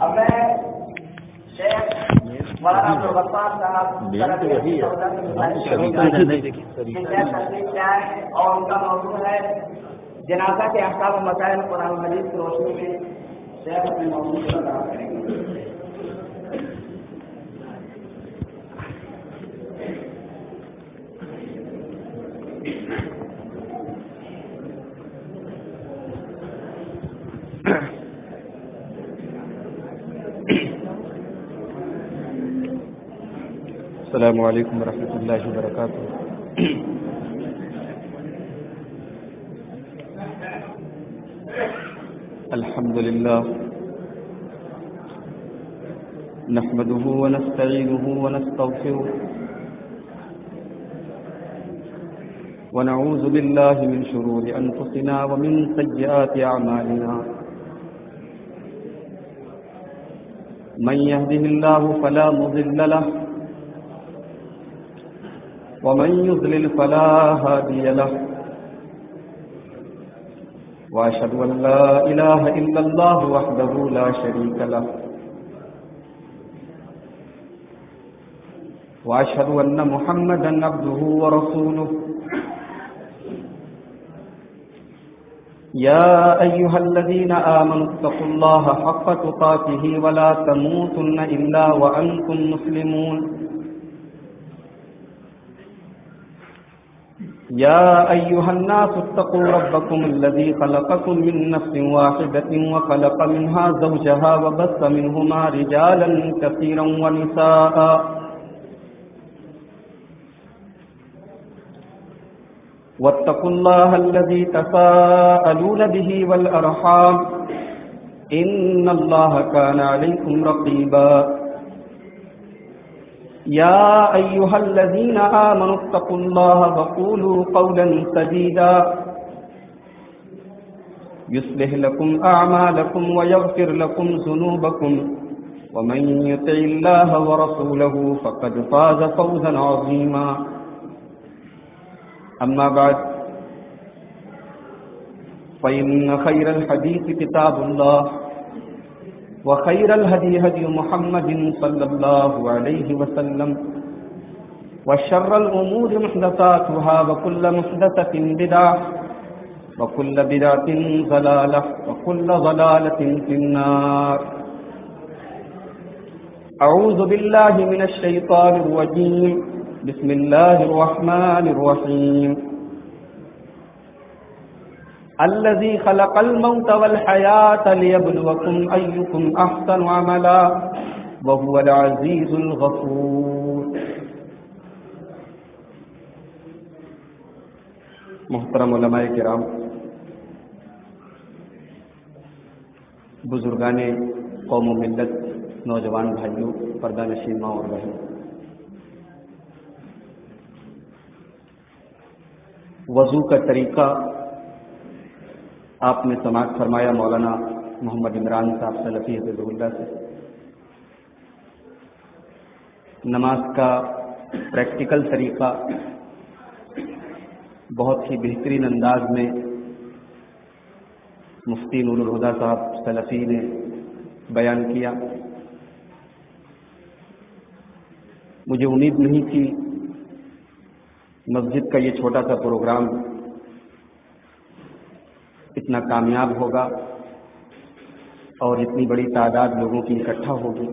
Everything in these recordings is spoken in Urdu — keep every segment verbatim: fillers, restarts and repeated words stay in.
اب میں شیخ مولانا عبدالغفار صاحب اور ان کا موضوع ہے جنازہ کے احکام و مسائل قرآن مجید کی روشنی میں شیخ اپنے موضوع کو وضاحت کریں گے. السلام علیکم ورحمۃ اللہ وبرکاتہ. الحمد للہ نحمده ونستعینه ونستغفره ونعوذ باللہ من شرور انفسنا ومن سیئات اعمالنا من يهده الله فلا مضل له ومن يضلل فلا هادي له وأشهد أن لا إله إلا الله وحده لا شريك له وأشهد أن محمدا عبده ورسوله يا أيها الذين آمنوا اتقوا الله حق تقاته ولا تموتن إلا وأنتم مسلمون يا أيها الناس اتقوا ربكم الذي خلقكم من نفس واحدة وخلق منها زوجها وبث منهما رجالا كثيرا ونساء واتقوا الله الذي تساءلون به والأرحام إن الله كان عليكم رقيبا يا أيها الذين آمنوا اتقوا الله وقولوا قولا سديدا يصلح لكم أعمالكم ويغفر لكم ذنوبكم ومن يطع الله ورسوله فقد فاز فوزا عظيما. أما بعد فإن خير الحديث كتاب الله وخير الهدي هدي محمد صلى الله عليه وسلم وشر الأمور محدثاتها وكل محدثة بدعة وكل بدعة ضلالة وكل ضلالة في النار. أعوذ بالله من الشيطان الرجيم. بسم الله الرحمن الرحيم. الذي خلق الموت والحياة ليبلوكم أيكم أحسن عملا وهو العزيز الغفور. محترم علماء کرام، بزرگان قوم و ملت، نوجوان بھائیوں، پردہ نشین ماں اور بہن، وضو کا طریقہ آپ نے سماعت فرمایا مولانا محمد عمران صاحب سلفی حفظہ اللہ سے. نماز کا پریکٹیکل طریقہ بہت ہی بہترین انداز میں مفتی نور الہدیٰ صاحب سلفی نے بیان کیا. مجھے امید نہیں تھی مسجد کا یہ چھوٹا سا پروگرام اتنا کامیاب ہوگا اور اتنی بڑی تعداد لوگوں کی اکٹھا ہوگی.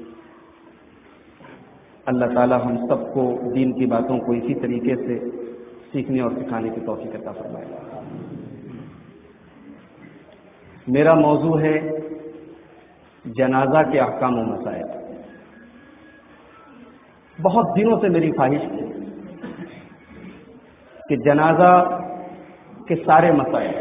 اللہ تعالی ہم سب کو دین کی باتوں کو اسی طریقے سے سیکھنے اور سکھانے کی توفیق عطا فرمائے. میرا موضوع ہے جنازہ کے احکام و مسائل. بہت دنوں سے میری خواہش تھی کہ جنازہ کے سارے مسائل،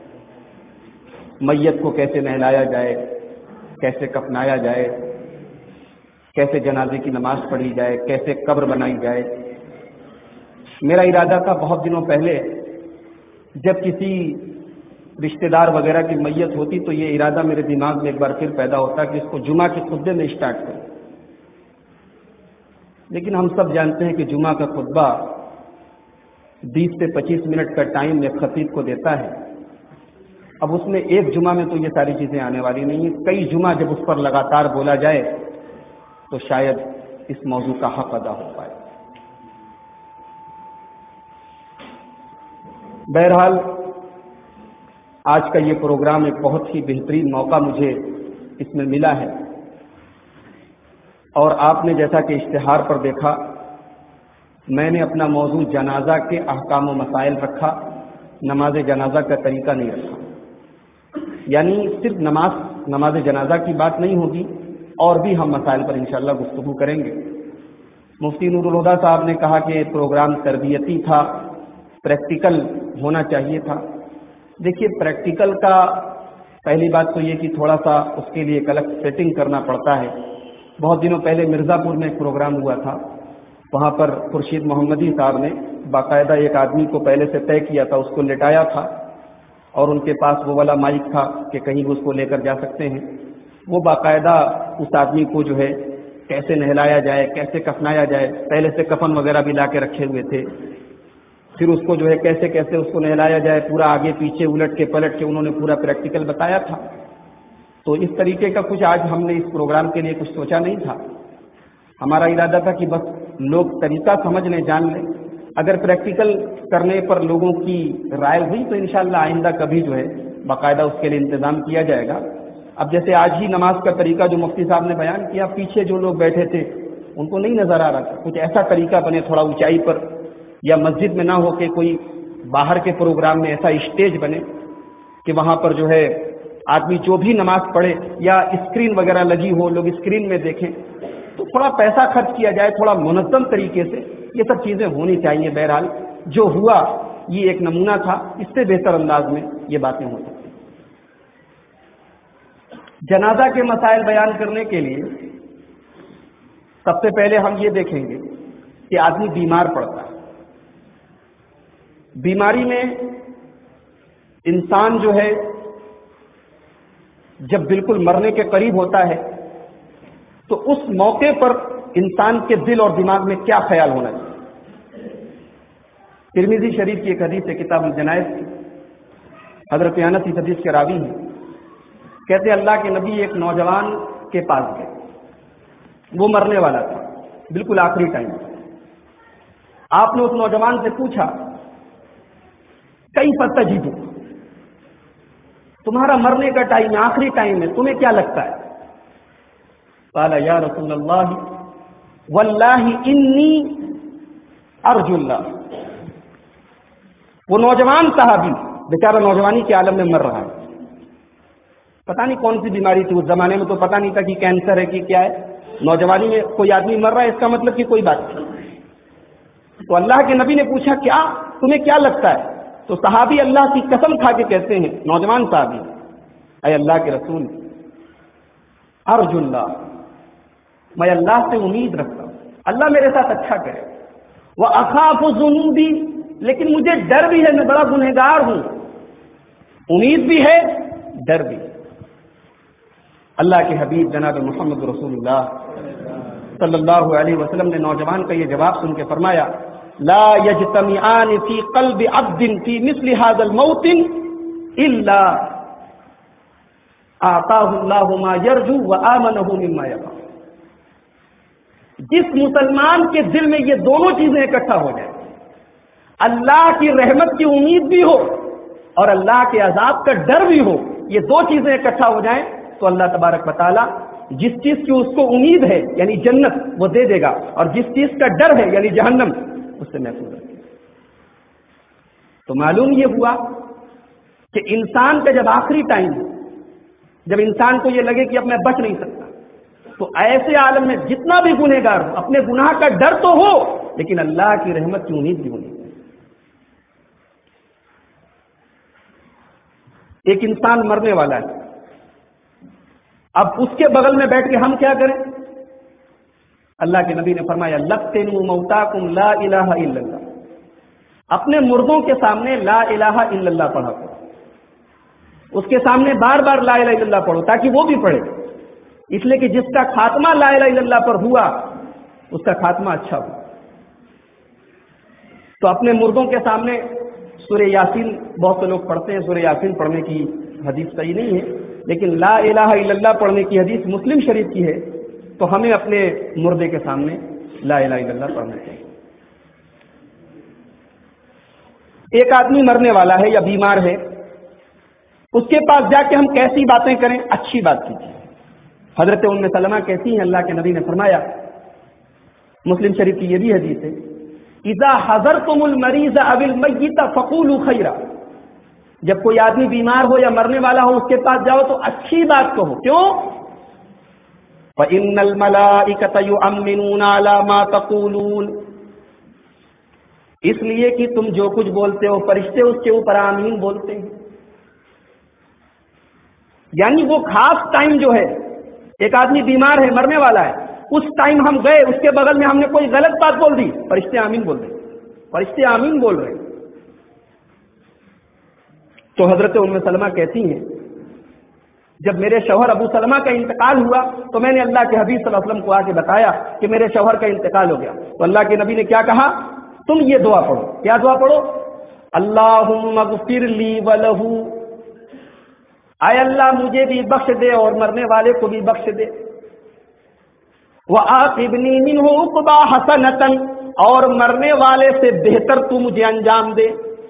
میت کو کیسے نہلایا جائے، کیسے کفنایا جائے، کیسے جنازے کی نماز پڑھی جائے، کیسے قبر بنائی جائے. میرا ارادہ تھا بہت دنوں پہلے جب کسی رشتہ دار وغیرہ کی میت ہوتی تو یہ ارادہ میرے دماغ میں ایک بار پھر پیدا ہوتا کہ اس کو جمعہ کے خطبے میں اسٹارٹ کریں. لیکن ہم سب جانتے ہیں کہ جمعہ کا خطبہ بیس سے پچیس منٹ کا ٹائم ایک خطیب کو دیتا ہے اب اس میں ایک جمعہ میں تو یہ ساری چیزیں آنے والی نہیں ہیں، کئی جمعہ جب اس پر لگاتار بولا جائے تو شاید اس موضوع کا حق ادا ہو پائے۔ بہرحال آج کا یہ پروگرام ایک بہت ہی بہترین موقع مجھے اس میں ملا ہے، اور آپ نے جیسا کہ اشتہار پر دیکھا میں نے اپنا موضوع جنازہ کے احکام و مسائل رکھا، نماز جنازہ کا طریقہ نہیں رکھا۔ یعنی صرف نماز نماز جنازہ کی بات نہیں ہوگی، اور بھی ہم مسائل پر انشاءاللہ گفتگو کریں گے۔ مفتی نور الہدیٰ صاحب نے کہا کہ پروگرام تربیتی تھا، پریکٹیکل ہونا چاہیے تھا۔ دیکھیے پریکٹیکل کا پہلی بات تو یہ کہ تھوڑا سا اس کے لیے ایک الگ سیٹنگ کرنا پڑتا ہے۔ بہت دنوں پہلے مرزا پور میں ایک پروگرام ہوا تھا، وہاں پر خورشید محمدی صاحب نے باقاعدہ ایک آدمی کو پہلے سے طے کیا تھا، اس کو لٹایا تھا، اور ان کے پاس وہ والا مائک تھا کہ کہیں بھی اس کو لے کر جا سکتے ہیں۔ وہ باقاعدہ اس آدمی کو جو ہے کیسے نہلایا جائے، کیسے کفنایا جائے، پہلے سے کفن وغیرہ بھی لا کے رکھے ہوئے تھے، پھر اس کو جو ہے کیسے کیسے اس کو نہلایا جائے، پورا آگے پیچھے الٹ کے پلٹ کے انہوں نے پورا پریکٹیکل بتایا تھا۔ تو اس طریقے کا کچھ آج ہم نے اس پروگرام کے لیے کچھ سوچا نہیں تھا۔ ہمارا ارادہ تھا کہ بس لوگ طریقہ سمجھ لیں، جان لیں، اگر پریکٹیکل کرنے پر لوگوں کی رائے ہوئی تو انشاءاللہ آئندہ کبھی جو ہے باقاعدہ اس کے لیے انتظام کیا جائے گا۔ اب جیسے آج ہی نماز کا طریقہ جو مفتی صاحب نے بیان کیا، پیچھے جو لوگ بیٹھے تھے ان کو نہیں نظر آ رہا تھا، کچھ ایسا طریقہ بنے تھوڑا اونچائی پر، یا مسجد میں نہ ہو کہ کوئی باہر کے پروگرام میں ایسا اسٹیج بنے کہ وہاں پر جو ہے آدمی جو بھی نماز پڑھے، یا اسکرین وغیرہ لگی ہو، لوگ اسکرین میں دیکھیں، تو تھوڑا پیسہ خرچ کیا جائے، تھوڑا منظم طریقے سے یہ سب چیزیں ہونی چاہیے۔ بہرحال جو ہوا یہ ایک نمونہ تھا، اس سے بہتر انداز میں یہ باتیں ہو سکتی۔ جنازہ کے مسائل بیان کرنے کے لیے سب سے پہلے ہم یہ دیکھیں گے کہ آدمی بیمار پڑتا ہے۔ بیماری میں انسان جو ہے جب بالکل مرنے کے قریب ہوتا ہے تو اس موقع پر انسان کے دل اور دماغ میں کیا خیال ہونا چاہیے۔ ترمذی شریف کی ایک حدیث ہے، کتاب الجنائز کی، حضرت انس اس حدیث کے راوی ہیں، کہتے اللہ کے نبی ایک نوجوان کے پاس گئے، وہ مرنے والا تھا، بالکل آخری ٹائم۔ آپ نے اس نوجوان سے پوچھا کیف تجد، تمہارا مرنے کا ٹائم ہے، آخری ٹائم ہے، تمہیں کیا لگتا ہے؟ قال یا رسول اللہ واللہ انی ارجو اللہ۔ وہ نوجوان صحابی بیچارہ نوجوانی کے عالم میں مر رہا ہے، پتہ نہیں کون سی بیماری تھی، اس زمانے میں تو پتہ نہیں تھا کہ کینسر ہے کہ کیا ہے، نوجوانی میں کوئی آدمی مر رہا ہے، اس کا مطلب کہ کوئی بات نہیں۔ تو اللہ کے نبی نے پوچھا کیا تمہیں کیا لگتا ہے؟ تو صحابی اللہ کی قسم کھا کے کہتے ہیں، نوجوان صحابی، اے اللہ کے رسول ارجو اللہ، میں اللہ سے امید رکھتا ہوں اللہ میرے ساتھ اچھا کرے، وہ اخاف ذنوبی، لیکن مجھے ڈر بھی ہے، میں بڑا گنہگار ہوں، امید بھی ہے ڈر بھی۔ اللہ کے حبیب جناب محمد رسول اللہ صلی اللہ علیہ وسلم نے نوجوان کا یہ جواب سن کے فرمایا لا یجتمعان فی قلب عبد فی مثل هذا الموت الا اعطاه الله ما يرجو وآمنه مما يخاف۔ جس مسلمان کے دل میں یہ دونوں چیزیں اکٹھا ہو جائیں، اللہ کی رحمت کی امید بھی ہو اور اللہ کے عذاب کا ڈر بھی ہو، یہ دو چیزیں اکٹھا ہو جائیں تو اللہ تبارک و تعالی جس چیز کی اس کو امید ہے یعنی جنت وہ دے دے گا، اور جس چیز کا ڈر ہے یعنی جہنم اس سے محفوظ رکھے گا۔ تو معلوم یہ ہوا کہ انسان کا جب آخری ٹائم، جب انسان کو یہ لگے کہ اب میں بچ نہیں سکتا، تو ایسے عالم میں جتنا بھی گنہگار ہو، اپنے گناہ کا ڈر تو ہو لیکن اللہ کی رحمت کی امید بھی ہونی چاہیے۔ ایک انسان مرنے والا ہے، اب اس کے بغل میں بیٹھ کے ہم کیا کریں؟ اللہ کے نبی نے فرمایا لقتنوا موتاکم لا الہ الا اللہ، اپنے مردوں کے سامنے لا الہ الا اللہ پڑھا کرو، اس کے سامنے بار بار لا الہ الا اللہ پڑھو تاکہ وہ بھی پڑھے، اس لیے کہ جس کا خاتمہ لا الہ الا اللہ پر ہوا اس کا خاتمہ اچھا ہوا۔ تو اپنے مردوں کے سامنے سورہ یاسین، بہت سے لوگ پڑھتے ہیں، سورہ یاسین پڑھنے کی حدیث صحیح نہیں ہے، لیکن لا الہ الا اللہ پڑھنے کی حدیث مسلم شریف کی ہے، تو ہمیں اپنے مردے کے سامنے لا الہ الا اللہ پڑھنا چاہیے۔ ایک آدمی مرنے والا ہے یا بیمار ہے، اس کے پاس جا کے ہم کیسی باتیں کریں؟ اچھی بات کیجیے۔ حضرت ام سلمہ کہتی ہیں اللہ کے نبی نے فرمایا، مسلم شریف کی یہ بھی حدیث ہے، اذا حضرتم المریض او المیت فقولوا خیرا، جب کوئی آدمی بیمار ہو یا مرنے والا ہو اس کے پاس جاؤ تو اچھی بات کہو۔ کیوں؟ فإن الملائکۃ یؤمنون علی ما تقولون، اس لیے کہ تم جو کچھ بولتے ہو فرشتے اس کے اوپر آمین بولتے ہیں۔ یعنی وہ خاص ٹائم جو ہے، ایک آدمی بیمار ہے مرنے والا ہے، اس ٹائم ہم گئے، اس کے بغل میں ہم نے کوئی غلط بات بول دی، فرشتے آمین بول رہے، فرشتے آمین بول رہے۔ تو حضرت ام سلمہ کہتی ہیں جب میرے شوہر ابو سلمہ کا انتقال ہوا تو میں نے اللہ کے حبیب صلی اللہ علیہ وسلم کو آ کے بتایا کہ میرے شوہر کا انتقال ہو گیا، تو اللہ کے نبی نے کیا کہا؟ تم یہ دعا پڑھو۔ کیا دعا پڑھو؟ اللہم اغفر لی ولہ، اے اللہ مجھے بھی بخش دے اور مرنے والے کو بھی بخش دے، وَعَاقِبْنِي مِنْهُ عُقْبَىٰ حَسَنَةً، اور مرنے والے سے بہتر تو مجھے انجام دے۔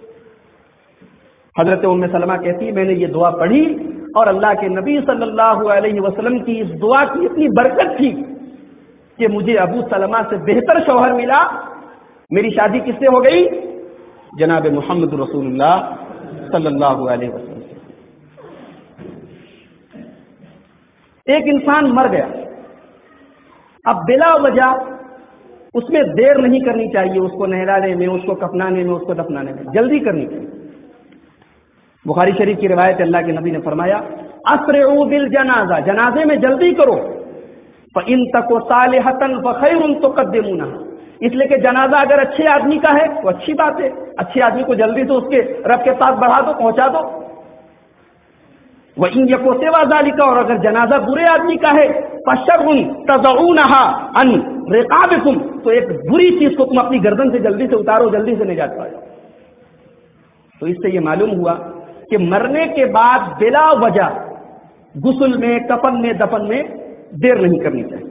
حضرت ام سلمہ کہتی میں نے یہ دعا پڑھی اور اللہ کے نبی صلی اللہ علیہ وسلم کی اس دعا کی اتنی برکت تھی کہ مجھے ابو سلمہ سے بہتر شوہر ملا۔ میری شادی کس سے ہو گئی؟ جناب محمد رسول اللہ صلی اللہ علیہ وسلم۔ ایک انسان مر گیا، اب بلا وجہ اس میں دیر نہیں کرنی چاہیے، اس کو نہلانے میں، اس کو کفنانے میں، اس کو دفنانے میں جلدی کرنی چاہیے۔ بخاری شریف کی روایت اللہ کے نبی نے فرمایا اسرعوا بالجنازہ، جنازے میں جلدی کرو، فإن تک صالحة فخير تقدمونها، اس لیے کہ جنازہ اگر اچھے آدمی کا ہے تو اچھی بات ہے، اچھے آدمی کو جلدی سے اس کے رب کے پاس بڑھا دو، پہنچا دو۔ وَإِن يَكُ سِوَى ذَلِكَ، اور اگر جنازہ برے آدمی کا ہے فَشَرٌ تَضَعُونَهَا عَنْ رِقَابِكُمْ، تو ایک بری چیز کو تم اپنی گردن سے جلدی سے اتارو، جلدی سے نجات پا جاؤ۔ تو اس سے یہ معلوم ہوا کہ مرنے کے بعد بلا وجہ غسل میں، کفن میں، دفن میں دیر نہیں کرنی چاہیے۔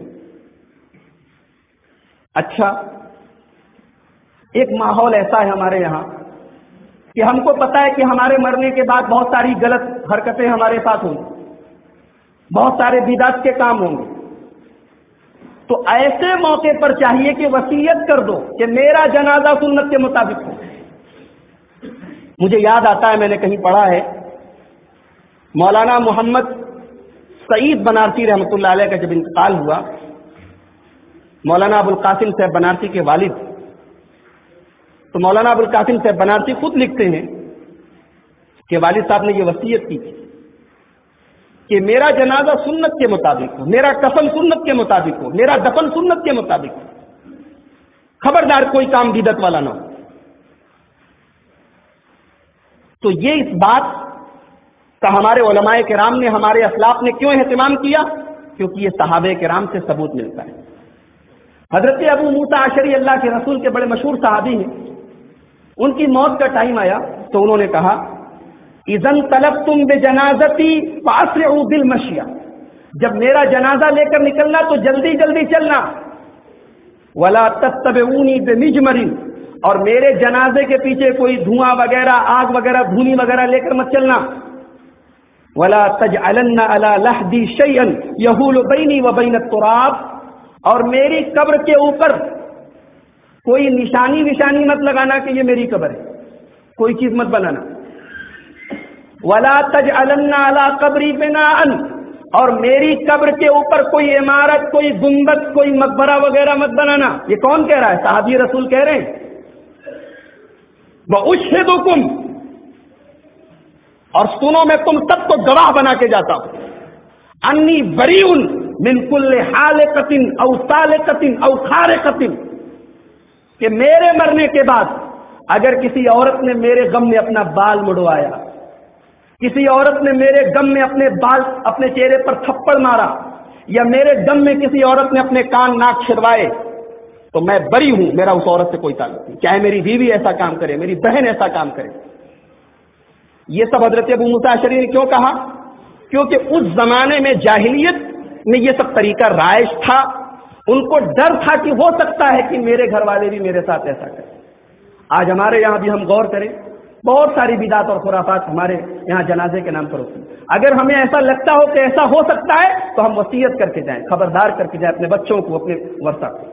اچھا، ایک ماحول ایسا ہے ہمارے یہاں کہ ہم کو پتا ہے کہ ہمارے مرنے کے بعد بہت ساری غلط حرکتیں ہمارے ساتھ ہوں گی، بہت سارے بدعت کے کام ہوں گے، تو ایسے موقع پر چاہیے کہ وصیت کر دو کہ میرا جنازہ سنت کے مطابق ہو۔ مجھے یاد آتا ہے، میں نے کہیں پڑھا ہے، مولانا محمد سعید بنارسی رحمۃ اللہ علیہ کا جب انتقال ہوا، مولانا ابو القاسم صاحب بنارسی کے والد، تو مولانا ابو القاسم صاحب بنارسی خود لکھتے ہیں کہ والد صاحب نے یہ وصیت کی تھی کہ میرا جنازہ سنت کے مطابق ہو، میرا کفن سنت کے مطابق ہو، میرا دفن سنت کے مطابق ہو، خبردار کوئی کام بدعت والا نہ ہو۔ تو یہ اس بات کا ہمارے علماء کرام نے، ہمارے اسلاف نے کیوں اہتمام کیا؟ کیونکہ یہ صحابہ کرام سے ثبوت ملتا ہے۔ حضرت ابو موسیٰ اشعری اللہ کے رسول کے بڑے مشہور صحابی ہیں، ان کی موت کا ٹائم آیا تو انہوں نے کہا اذن طلبتم بجنازتی فاسرعوا بالمشی، جب میرا جنازہ لے کر نکلنا تو جلدی جلدی چلنا، ولا تتبعونی بمجمر، اور میرے جنازے کے پیچھے کوئی دھواں وغیرہ، آگ وغیرہ، دھونی وغیرہ لے کر مت چلنا، ولا تجعلن علی لحدی شیئا یحول بینی وبین التراب، اور میری قبر کے اوپر کوئی نشانی نشانی مت لگانا کہ یہ میری قبر ہے، کوئی چیز مت بنانا، ولا تجعلن علی قبری بناء، اور میری قبر کے اوپر کوئی عمارت، کوئی گنبد، کوئی مقبرہ وغیرہ مت بنانا۔ یہ کون کہہ رہا ہے؟ صحابی رسول کہہ رہے ہیں۔ وَأُشْهِدُكُمْ، اور سنو میں تم سب کو گواہ بنا کے جاتا ہوں، انی بریء من کل حالقۃ او سالقۃ او خارقۃ، کہ میرے مرنے کے بعد اگر کسی عورت نے میرے غم میں اپنا بال مڑوایا، کسی عورت نے میرے غم میں اپنے بال اپنے چہرے پر تھپڑ مارا، یا میرے غم میں کسی عورت نے اپنے کان ناک چھڑوائے، تو میں بری ہوں، میرا اس عورت سے کوئی تعلق نہیں، چاہے میری بیوی ایسا کام کرے، میری بہن ایسا کام کرے۔ یہ سب حضرت ابو موسیٰ اشعری نے کیوں کہا؟ کیونکہ اس زمانے میں جاہلیت میں یہ سب طریقہ رائج تھا، ان کو ڈر تھا کہ ہو سکتا ہے کہ میرے گھر والے بھی میرے ساتھ ایسا کریں۔ آج ہمارے یہاں بھی ہم غور کریں، بہت ساری بدعات اور خرافات ہمارے یہاں جنازے کے نام پر ہوتی ہیں۔ اگر ہمیں ایسا لگتا ہو کہ ایسا ہو سکتا ہے تو ہم وصیت کر کے جائیں، خبردار کر کے جائیں اپنے بچوں کو، اپنے ورثہ کو۔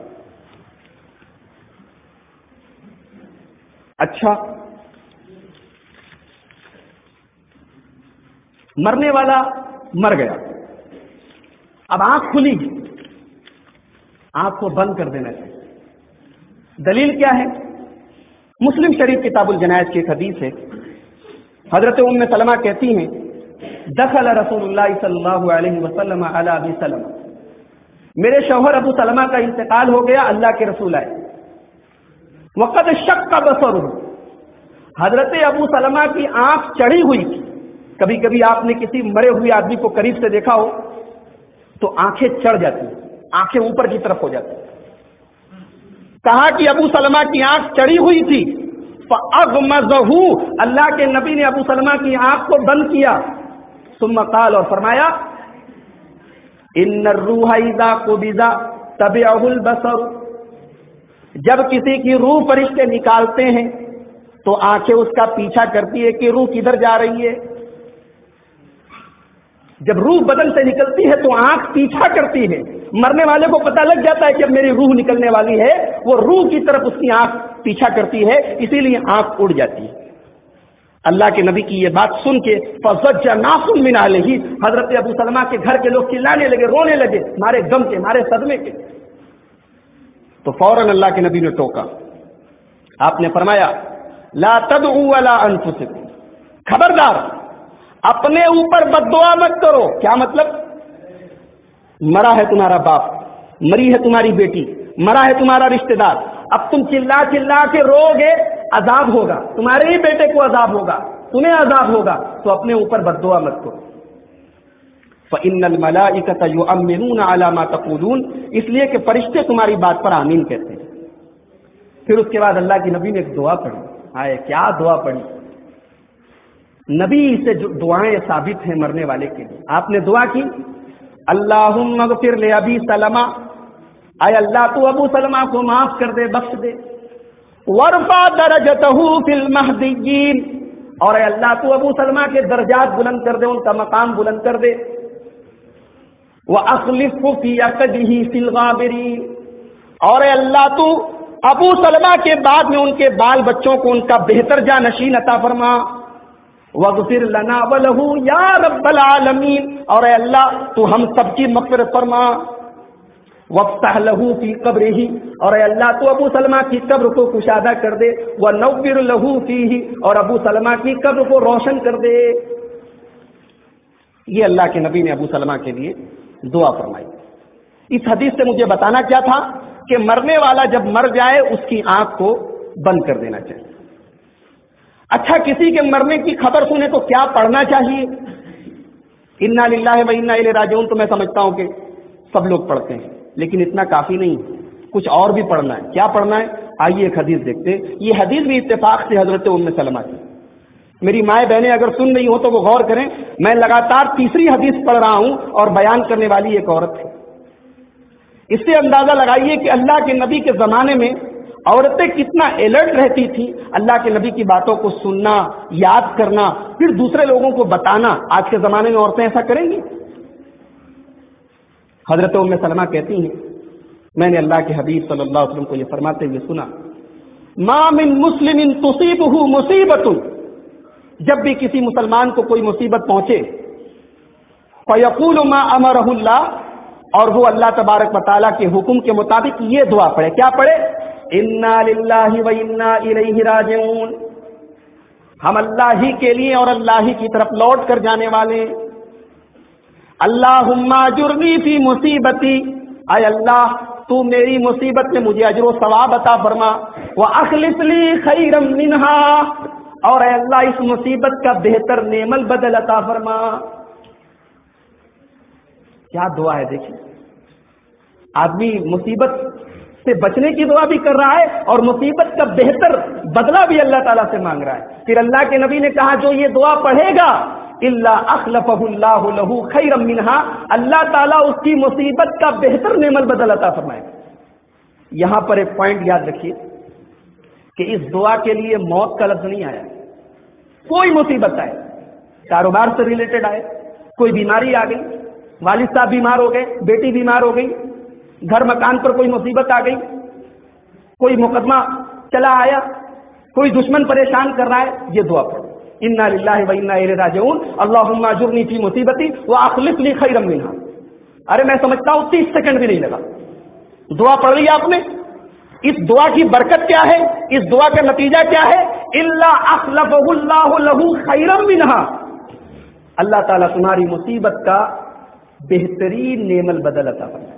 اچھا، مرنے والا مر گیا، اب آنکھ کھلی، آنکھ کو بند کر دینا چاہیے۔ دلیل کیا ہے؟ مسلم شریف کتاب الجنائز کی ایک حدیث ہے، حضرت ام سلمہ کہتی ہیں دخل رسول اللہ صلی اللہ علیہ وسلم علی ابی سلمہ، میرے شوہر ابو سلمہ کا انتقال ہو گیا، اللہ کے رسول آئے، وقد شق بصرہ، حضرت ابو سلمہ کی آنکھ چڑھی ہوئی تھی۔ کبھی کبھی آپ نے کسی مرے ہوئے آدمی کو قریب سے دیکھا ہو تو آنکھیں چڑھ جاتی ہیں، آنکھیں اوپر کی طرف ہو جاتی ہیں۔ کہا کہ ابو سلمہ کی آنکھ چڑھی ہوئی تھی، فَأَغْمَزَهُ، اللہ کے نبی نے ابو سلمہ کی آنکھ کو بند کیا، ثم قال، اور فرمایا إِنَّ الرُّوحَ إِذَا قُبِضَ تَبِعَهُ الْبَصَرُ، جب کسی کی روح فرشتے نکالتے ہیں تو آنکھیں اس کا پیچھا کرتی ہے کہ روح کدھر جا رہی ہے۔ جب روح بدن سے نکلتی ہے تو آنکھ پیچھا کرتی ہے، مرنے والے کو پتہ لگ جاتا ہے کہ اب میری روح نکلنے والی ہے، وہ روح کی طرف اس کی آنکھ پیچھا کرتی ہے، اسی لیے آنکھ اڑ جاتی ہے۔ اللہ کے نبی کی یہ بات سن کے فَزَجَّ نَاسٌ مِنْ عَلَيْهِ، حضرت ابو سلمہ کے گھر کے لوگ چلانے لگے، رونے لگے، مارے غم کے، مارے صدمے کے۔ تو فوراً اللہ کے نبی نے ٹوکا، آپ نے فرمایا لا تدعوا علی انفسکم، خبردار اپنے اوپر بد دعا مت کرو۔ کیا مطلب؟ مرا ہے تمہارا باپ، مری ہے تمہاری بیٹی، مرا ہے تمہارا رشتہ دار، اب تم چلا چلا کے رو گے، عذاب ہوگا، تمہارے ہی بیٹے کو عذاب ہوگا، تمہیں عذاب ہوگا، تو اپنے اوپر بد دعا مت کرو۔ فإن الملائکۃ یؤمنون علی ما تقولون، اس لیے کہ فرشتے تمہاری بات پر آمین کہتے ہیں۔ پھر اس کے بعد اللہ کی نبی نے ایک دعا پڑھی، آئے کیا دعا پڑھی! نبی سے جو دعائیں ثابت ہیں مرنے والے کے لیے، آپ نے دعا کی اللہم اغفر لأبی سلمہ، اے اللہ تو ابو سلمہ کو معاف کر دے، بخش دے، وارفع درجتہ فی المہدیین، اور اے اللہ تو ابو سلمہ کے درجات بلند کر دے، ان کا مقام بلند کر دے، وَأَخْلِفْهُ فِي عَقْدِهِ فِي الْغَابِرِينَ، اور اے اللہ تو ابو سلمہ کے بعد میں ان کے بال بچوں کو ان کا بہتر جانشین عطا فرما، وَاغْفِرْ لَنَا وَلَهُ یا رب العالمین، اور اے اللہ تو ہم سب کی مغفرت فرما، وَافْتَحْ لَهُ فِي قَبْرِهِ، اور اے اللہ تو ابو سلمہ کی قبر کو کشادہ کر دے، وَنَوِّرْ لَهُ فِيهِ، اور ابو سلمہ کی قبر کو روشن کر دے۔ یہ اللہ کے نبی نے ابو سلمہ کے لیے دعا فرمائی۔ اس حدیث سے مجھے بتانا کیا تھا کہ مرنے والا جب مر جائے اس کی آنکھ کو بند کر دینا چاہیے۔ اچھا، کسی کے مرنے کی خبر سنے تو کیا پڑھنا چاہیے؟ انا للہ و انا الیہ راجعون تو میں سمجھتا ہوں کہ سب لوگ پڑھتے ہیں، لیکن اتنا کافی نہیں، کچھ اور بھی پڑھنا ہے۔ کیا پڑھنا ہے؟ آئیے ایک حدیث دیکھتے ہیں۔ یہ حدیث بھی اتفاق سے حضرت ام سلمہ کی۔ میری مائیں بہنیں اگر سن رہی ہوں تو وہ غور کریں، میں لگاتار تیسری حدیث پڑھ رہا ہوں اور بیان کرنے والی ایک عورت ہے۔ اس سے اندازہ لگائیے کہ اللہ کے نبی کے زمانے میں عورتیں کتنا الرٹ رہتی تھی، اللہ کے نبی کی باتوں کو سننا، یاد کرنا، پھر دوسرے لوگوں کو بتانا۔ آج کے زمانے میں عورتیں ایسا کریں گی؟ حضرت ام سلمہ کہتی ہیں میں نے اللہ کے حبیب صلی اللہ علیہ وسلم کو یہ فرماتے ہوئے سنا، ما من مسلم تصیبہ مصیبت، جب بھی کسی مسلمان کو کوئی مصیبت پہنچے، فیقول ما امرہ اللہ، اور وہ اللہ تبارک و تعالیٰ کے حکم کے مطابق یہ دعا پڑھے۔ کیا پڑھے؟ انا للہ و انا الیہ راجعون، ہم اللہ ہی کے لیے اور اللہ ہی کی طرف لوٹ کر جانے والے۔ اللہم اجرنی فی مصیبتی، اے اللہ تو میری مصیبت میں مجھے اجر و ثواب عطا فرما، واخلف لی خیرا منہا، اور اے اللہ اس مصیبت کا بہتر نعم البدل عطا فرما۔ کیا دعا ہے! دیکھیں، آدمی مصیبت سے بچنے کی دعا بھی کر رہا ہے اور مصیبت کا بہتر بدلہ بھی اللہ تعالیٰ سے مانگ رہا ہے. پھر اللہ کے نبی نے کہا جو یہ دعا پڑھے گا الا اخلفہ اللہ لہ خیرا منہا، اللہ تعالیٰ اس کی مصیبت کا بہتر نعم البدل عطا فرمائے. یہاں پر ایک پوائنٹ یاد رکھیے کہ اس دعا کے لیے موت کا لفظ نہیں آیا. کوئی مصیبت آئے، کاروبار سے ریلیٹڈ آئے، کوئی بیماری آ گئی، والد صاحب بیمار ہو گئے، بیٹی بیمار ہو گئی، گھر مکان پر کوئی مصیبت آ گئی، کوئی مقدمہ چلا آیا، کوئی دشمن پریشان کر رہا ہے، یہ دعا پڑھو انا للہ و انا الیہ راجعون اللہم اجرنی فی مصیبتی واخلف لی خیرا منہا. ارے میں سمجھتا ہوں تیس سیکنڈ بھی نہیں لگا، دعا پڑھ لی آپ نے. اس دعا کی برکت کیا ہے، اس دعا کا نتیجہ کیا ہے؟ الا اخلفہ اللہ لہ خیرا منہا، اللہ تعالیٰ تمہاری مصیبت کا بہترین نعم البدل عطا فرمائے.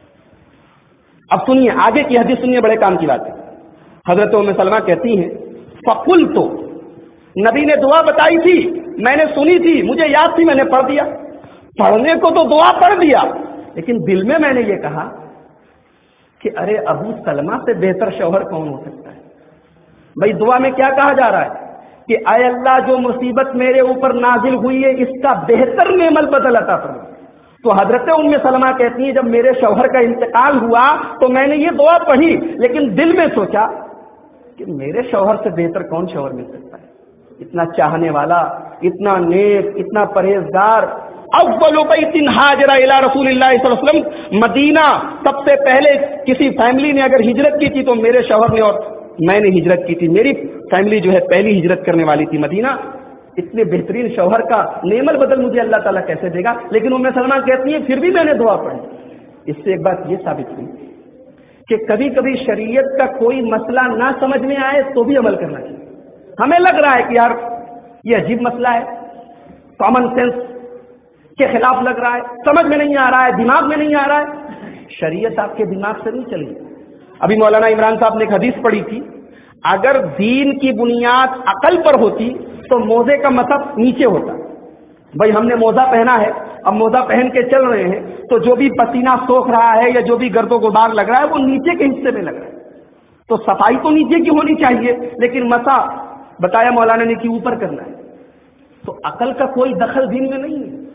اب سنیے آگے کی حدیث سنیے، بڑے کام کی بات ہے. حضرت ام سلمہ کہتی ہیں فقلت، نبی نے دعا بتائی تھی، میں نے سنی تھی، مجھے یاد تھی، میں نے پڑھ دیا. پڑھنے کو تو دعا پڑھ دیا، لیکن دل میں میں نے یہ کہا کہ ارے ابو سلمہ سے بہتر شوہر کون ہو سکتا ہے. بھائی دعا میں کیا کہا جا رہا ہے کہ اے اللہ جو مصیبت میرے اوپر نازل ہوئی ہے اس کا بہتر نعم البدل عطا فرما. تو حضرت ام سلمہ کہتی ہیں جب میرے شوہر کا انتقال ہوا تو میں نے یہ دعا پڑھی، لیکن دل میں سوچا کہ میرے شوہر سے بہتر کون شوہر مل سکتا ہے، اتنا چاہنے والا، اتنا نیک، اتنا پرہیزگار. اول بیت ہاجر الی رسول اللہ صلی اللہ علیہ وسلم، مدینہ سب سے پہلے کسی فیملی نے اگر ہجرت کی تھی تو میرے شوہر نے اور میں نے ہجرت کی تھی. میری فیملی جو ہے پہلی ہجرت کرنے والی تھی مدینہ. اتنے بہترین شوہر کا نعم البدل مجھے اللہ تعالیٰ کیسے دے گا؟ لیکن ام سلمہ کہتی ہیں پھر بھی میں نے دعا پڑھی. اس سے ایک بات یہ ثابت ہوئی کہ کبھی کبھی شریعت کا کوئی مسئلہ نہ سمجھ میں آئے تو بھی عمل کرنا چاہیے. ہمیں لگ رہا ہے کہ یار یہ عجیب مسئلہ ہے، کامن سینس کے خلاف لگ رہا ہے، سمجھ میں نہیں آ رہا ہے، دماغ میں نہیں آ رہا ہے. شریعت آپ کے دماغ سے نہیں چلی. ابھی مولانا عمران صاحب نے ایک حدیث پڑھی تھی، اگر دین کی بنیاد عقل پر ہوتی تو موزے کا مطلب نیچے ہوتا. بھائی ہم نے موزہ پہنا ہے، اب موزہ پہن کے چل رہے ہیں تو جو بھی پسینہ سوکھ رہا ہے یا جو بھی گرد و غبار لگ رہا ہے وہ نیچے کے حصے میں لگ رہا ہے. تو صفائی تو نیچے کی ہونی چاہیے، لیکن مسا بتایا مولانا نے کہ اوپر کرنا ہے. تو عقل کا کوئی دخل دین میں نہیں ہے.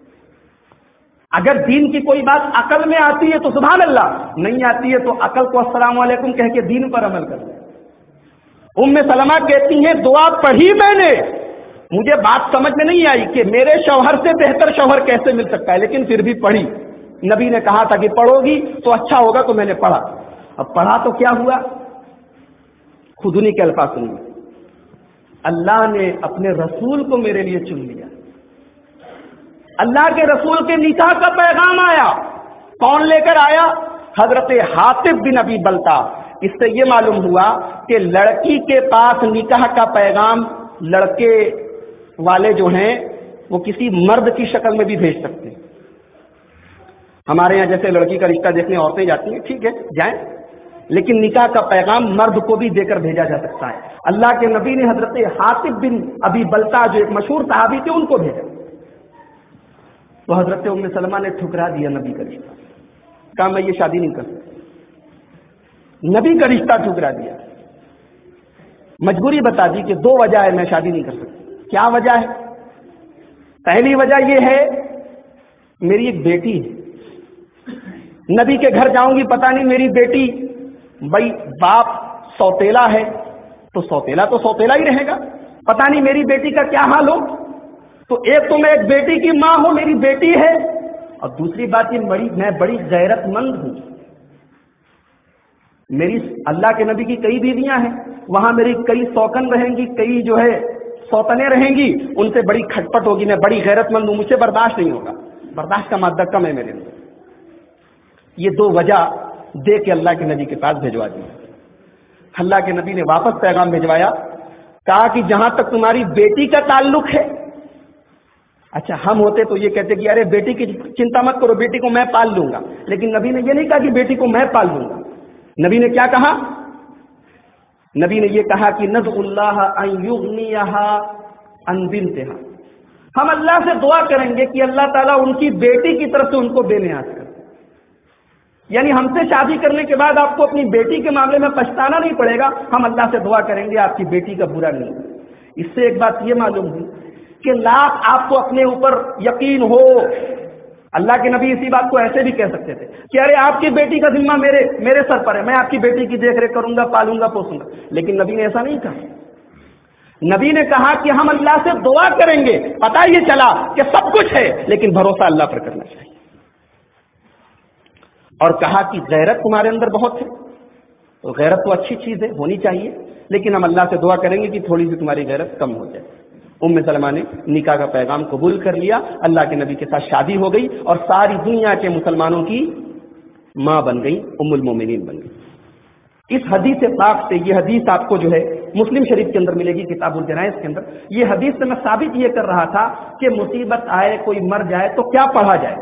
اگر دین کی کوئی بات عقل میں آتی ہے تو سبحان اللہ، نہیں آتی ہے تو عقل کو السلام علیکم کہہ کے دین پر عمل کر لیں. ام سلمہ کہتی ہیں دعا پڑھی میں نے، مجھے بات سمجھ میں نہیں آئی کہ میرے شوہر سے بہتر شوہر کیسے مل سکتا ہے، لیکن پھر بھی پڑھی. نبی نے کہا تھا کہ پڑھو گی تو اچھا ہوگا، تو میں نے پڑھا. اب پڑھا تو کیا ہوا، خود انہی کے الفاظ سنیے. اللہ نے اپنے رسول کو میرے لیے چن لیا. اللہ کے رسول کے نکاح کا پیغام آیا. کون لے کر آیا؟ حضرت حاطب بن ابی بلتا. اس سے یہ معلوم ہوا کہ لڑکی کے پاس نکاح کا پیغام لڑکے والے جو ہیں وہ کسی مرد کی شکل میں بھی بھیج سکتے ہیں. ہمارے یہاں جیسے لڑکی کا رشتہ دیکھنے عورتیں جاتی ہیں، ٹھیک ہے جائیں، لیکن نکاح کا پیغام مرد کو بھی دے کر بھیجا جا سکتا ہے. اللہ کے نبی نے حضرت حاطب بن ابی بلتا جو ایک مشہور صحابی تھے ان کو بھیجا. تو حضرت ام سلمہ نے ٹھکرا دیا نبی کا رشتہ، کہا میں یہ شادی نہیں کر سکتا. نبی کا رشتہ ٹھکرا دیا. مجبوری بتا دی کہ دو وجہ ہے میں شادی نہیں کر سکتا. کیا وجہ ہے؟ پہلی وجہ یہ ہے میری ایک بیٹی ہے، نبی کے گھر جاؤں گی پتہ نہیں میری بیٹی، بھائی باپ سوتیلا ہے تو سوتیلا تو سوتیلا ہی رہے گا، پتہ نہیں میری بیٹی کا کیا حال ہو. تو ایک تو میں ایک بیٹی کی ماں ہوں، میری بیٹی ہے، اور دوسری بات یہ بڑی میں بڑی غیرت مند ہوں. میری اللہ کے نبی کی کئی بیویاں ہیں، وہاں میری کئی سوکن رہیں گی، کئی جو ہے سوتنے رہیں گی، ان سے بڑی کھٹپٹ ہوگی. میں بڑی غیرت مند ہوں، مجھ سے برداشت نہیں ہوگا، برداشت کا مادہ کم ہے میرے اندر. یہ دو وجہ دے کے اللہ کے نبی کے پاس بھیجوا دی. اللہ کے نبی نے واپس پیغام بھیجوایا، کہا کہ جہاں تک تمہاری بیٹی کا تعلق ہے، اچھا ہم ہوتے تو یہ کہتے کہ ارے بیٹی کی چنتا مت کرو، بیٹی کو میں پال لوں گا. لیکن نبی نے یہ نہیں کہا کہ بیٹی کو میں پال لوں گا. نبی نے کیا کہا؟ نبی نے یہ کہا کہ ندعو اللہ ان یغنیہا عن بنتہا، ہم اللہ سے دعا کریں گے کہ اللہ تعالیٰ ان کی بیٹی کی طرف سے ان کو بے نیاز کر. یعنی ہم سے شادی کرنے کے بعد آپ کو اپنی بیٹی کے معاملے میں پچھتانا نہیں پڑے گا، ہم اللہ سے دعا کریں گے آپ کی بیٹی کا برا نہیں۔ اس سے ایک بات یہ معلوم ہوئی کہ لاکھ آپ کو اپنے اوپر یقین ہو، اللہ کے نبی اسی بات کو ایسے بھی کہہ سکتے تھے کہ ارے آپ کی بیٹی کا ذمہ میرے میرے سر پر ہے، میں آپ کی بیٹی کی دیکھ ریکھ کروں گا، پالوں گا، پوسوں گا، لیکن نبی نے ایسا نہیں کہا۔ نبی نے کہا کہ ہم اللہ سے دعا کریں گے، پتہ یہ چلا کہ سب کچھ ہے لیکن بھروسہ اللہ پر کرنا چاہیے، اور کہا کہ غیرت تمہارے اندر بہت ہے، تو غیرت تو اچھی چیز ہے، ہونی چاہیے، لیکن ہم اللہ سے دعا کریں گے کہ تھوڑی سی تمہاری غیرت کم ہو جائے۔ ام سلمہ نے نکاح کا پیغام قبول کر لیا، اللہ کے نبی کے ساتھ شادی ہو گئی اور ساری دنیا کے مسلمانوں کی ماں بن گئی، ام المومنین بن گئی۔ اس حدیث پاک سے، یہ حدیث آپ کو جو ہے مسلم شریف کے اندر ملے گی، کتاب الجنائز کے اندر، یہ حدیث سے میں ثابت یہ کر رہا تھا کہ مصیبت آئے، کوئی مر جائے تو کیا پڑھا جائے۔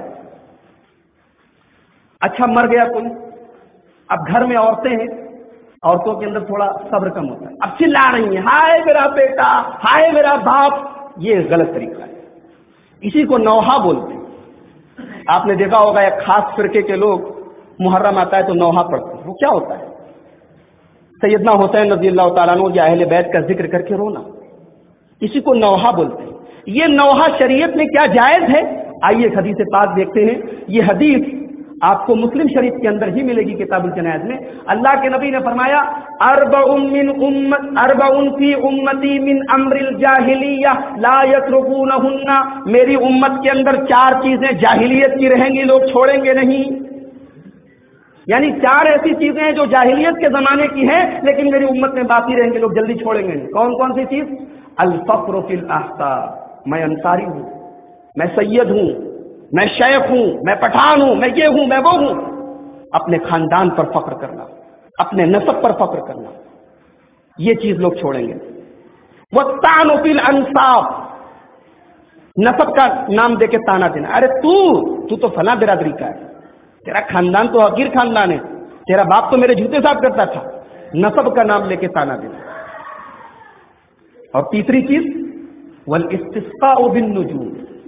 اچھا مر گیا کوئی، اب گھر میں عورتیں ہیں، عورتوں کے اندر تھوڑا صبر کم ہوتا ہے، اب چلا رہی ہیں ہائے میرا بیٹا، ہائے میرا باپ، یہ غلط طریقہ ہے، اسی کو نوحہ بولتے ہیں۔ آپ نے دیکھا ہوگا ایک خاص فرقے کے لوگ محرم آتا ہے تو نوحہ پڑھتے ہیں، وہ کیا ہوتا ہے؟ سیدنا حسین رضی اللہ تعالیٰ عنہ یا اہل بیت کا ذکر کر کے رونا، اسی کو نوحہ بولتے ہیں۔ یہ نوحہ شریعت میں کیا جائز ہے؟ آئیے حدیث پاک دیکھتے ہیں۔ یہ حدیث آپ کو مسلم شریف کے اندر ہی ملے گی، کتاب الجنائز میں۔ اللہ کے نبی نے فرمایا اربع من امت اربع فی امتی من امر الجاہلیہ لا یترکونہن، میری امت کے اندر چار چیزیں جاہلیت کی رہیں گی، لوگ چھوڑیں گے نہیں۔ یعنی چار ایسی چیزیں ہیں جو جاہلیت کے زمانے کی ہیں لیکن میری امت میں باقی رہیں گے، لوگ جلدی چھوڑیں گے نہیں۔ کون کون سی چیز؟ الفقر فی الاحساب، میں انصاری ہوں، میں سید ہوں، میں شیخ ہوں، میں پٹھان ہوں، میں یہ ہوں، میں وہ ہوں، اپنے خاندان پر فخر کرنا، اپنے نسب پر فخر کرنا، یہ چیز لوگ چھوڑیں گے۔ والطعن فی الانساب، نسب کا نام دے کے تانا دینا، ارے تو تو تو فلاں برادری کا ہے، تیرا خاندان تو حقیر خاندان ہے، تیرا باپ تو میرے جوتے صاف کرتا تھا، نسب کا نام لے کے تانا دینا۔ اور تیسری چیز والاستسقاء بالنجوم،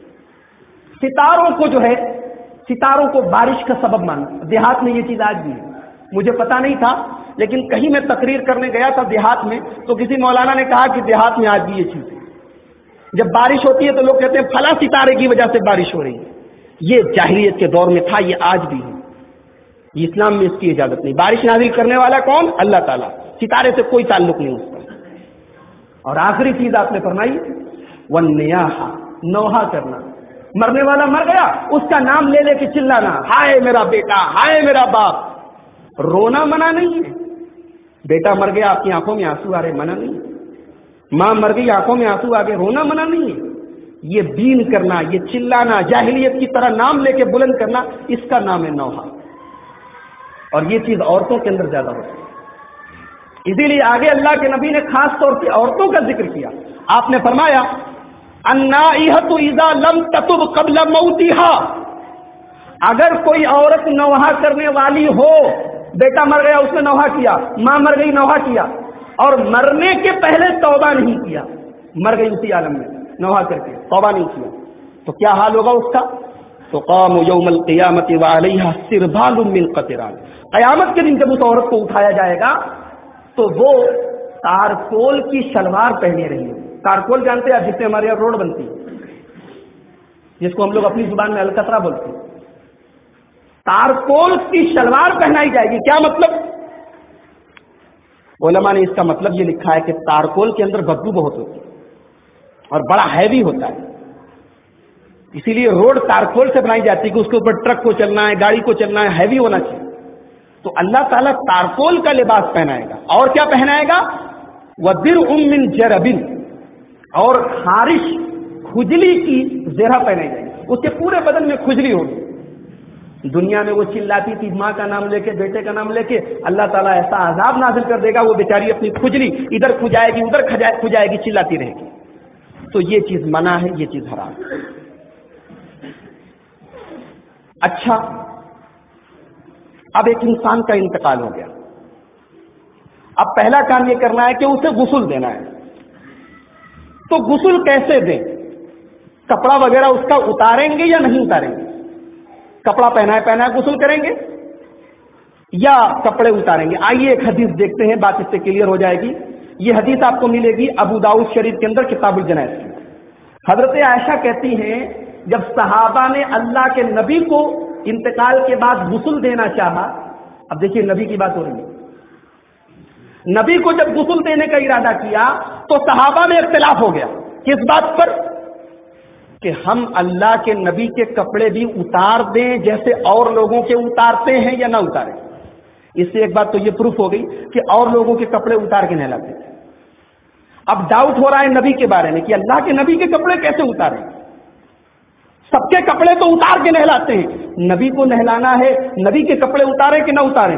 ستاروں کو جو ہے، ستاروں کو بارش کا سبب ماننا۔ دیہات میں یہ چیز آج بھی ہے، مجھے پتا نہیں تھا لیکن کہیں میں تقریر کرنے گیا تھا دیہات میں، تو کسی مولانا نے کہا کہ دیہات میں آج بھی یہ چیز ہے، جب بارش ہوتی ہے تو لوگ کہتے ہیں فلاں ستارے کی وجہ سے بارش ہو رہی ہے۔ یہ جاہلیت کے دور میں تھا، یہ آج بھی ہے، یہ اسلام میں اس کی اجازت نہیں۔ بارش نازل کرنے والا کون؟ اللہ تعالیٰ، ستارے سے کوئی تعلق نہیں اس کا۔ اور آخری چیز آپ نے فرمائی والنیاحہ، نوحہ کرنا، مرنے والا مر گیا، اس کا نام لے لے کے چلانا، ہائے میرا بیٹا، ہائے میرا باپ۔ رونا منع نہیں ہے، بیٹا مر گیا آپ کی آنکھوں میں آنسو آ رہے، منع نہیں ہے، ماں مر گئی آنکھوں میں آنسو آ گئے، رونا منع نہیں ہے۔ یہ بین کرنا، یہ چلانا، جاہلیت کی طرح نام لے کے بلند کرنا، اس کا نام ہے نوحہ، اور یہ چیز عورتوں کے اندر زیادہ ہوتی ہے۔ اسی لیے آگے اللہ کے نبی نے خاص طور سے عورتوں کا ذکر کیا۔ آپ نے فرمایا النائحۃ اذا لم تتب قبل موتها، اگر کوئی عورت نوحہ کرنے والی ہو، بیٹا مر گیا اس نے نوحہ کیا، ماں مر گئی نوحہ کیا، اور مرنے کے پہلے توبہ نہیں کیا، مر گئی اسی عالم میں نوحہ کر کے توبہ نہیں کیا، تو کیا حال ہوگا اس کا؟ تو قام یوم القیامت وعلیہا سربال من قطران، قیامت کے دن جب اس عورت کو اٹھایا جائے گا تو وہ تارکول کی شلوار پہنے رہی ہے۔ تارکول جانتے ہیں جس سے ہمارے یہاں روڈ بنتی ہے، جس کو ہم لوگ اپنی زبان میں الکترا بولتے ہیں، تارکول کی شلوار پہنائی جائے گی۔ کیا مطلب؟ علماء نے اس کا مطلب یہ لکھا ہے کہ تارکول کے اندر بدبو بہت ہوتی ہے اور بڑا ہیوی ہوتا ہے، اسی لیے روڈ تارکول سے بنائی جاتی ہے کہ اس کے اوپر ٹرک کو چلنا ہے، گاڑی کو چلنا ہے، ہیوی ہونا چاہیے۔ تو اللہ تعالیٰ تارکول کا لباس پہنائے گا، اور کیا پہنائے گا؟ وَدِرْعٌ مِّن جَرَبٍ، اور خارش کھجلی کی زرہ پہنائی جائے گی، اس کے پورے بدن میں کھجلی ہوگی۔ دنیا میں وہ چلاتی تھی ماں کا نام لے کے، بیٹے کا نام لے کے، اللہ تعالیٰ ایسا عذاب نازل کر دے گا، وہ بیچاری اپنی کھجلی ادھر کھجائے گی ادھر کھجائے گی، چلاتی رہے گی۔ تو یہ چیز منع ہے، یہ چیز حرام ہے۔ اچھا، اب ایک انسان کا انتقال ہو گیا، اب پہلا کام یہ کرنا ہے کہ اسے غسل دینا ہے۔ تو غسل کیسے دیں؟ کپڑا وغیرہ اس کا اتاریں گے یا نہیں اتاریں گے؟ کپڑا پہنا ہے پہنا ہے غسل کریں گے؟ یا کپڑے اتاریں گے؟ آئیے ایک حدیث دیکھتے ہیں، بات اس سے کلیئر ہو جائے گی۔ یہ حدیث آپ کو ملے گی ابو داؤد شریف کے اندر کتاب الجنائز کی۔ حضرت عائشہ کہتی ہیں جب صحابہ نے اللہ کے نبی کو انتقال کے بعد غسل دینا چاہا، اب دیکھیے نبی کی بات ہو رہی ہے، نبی کو جب غسل دینے کا ارادہ کیا تو صحابہ میں اختلاف ہو گیا۔ کس بات پر؟ کہ ہم اللہ کے نبی کے کپڑے بھی اتار دیں جیسے اور لوگوں کے اتارتے ہیں یا نہ اتاریں۔ اس سے ایک بات تو یہ پروف ہو گئی کہ اور لوگوں کے کپڑے اتار کے نہلاتے تھے۔ اب ڈاؤٹ ہو رہا ہے نبی کے بارے میں کہ اللہ کے نبی کے کپڑے کیسے اتاریں؟ سب کے کپڑے تو اتار کے نہلاتے ہیں، نبی کو نہلانا ہے، نبی کے کپڑے اتاریں کہ نہ اتاریں؟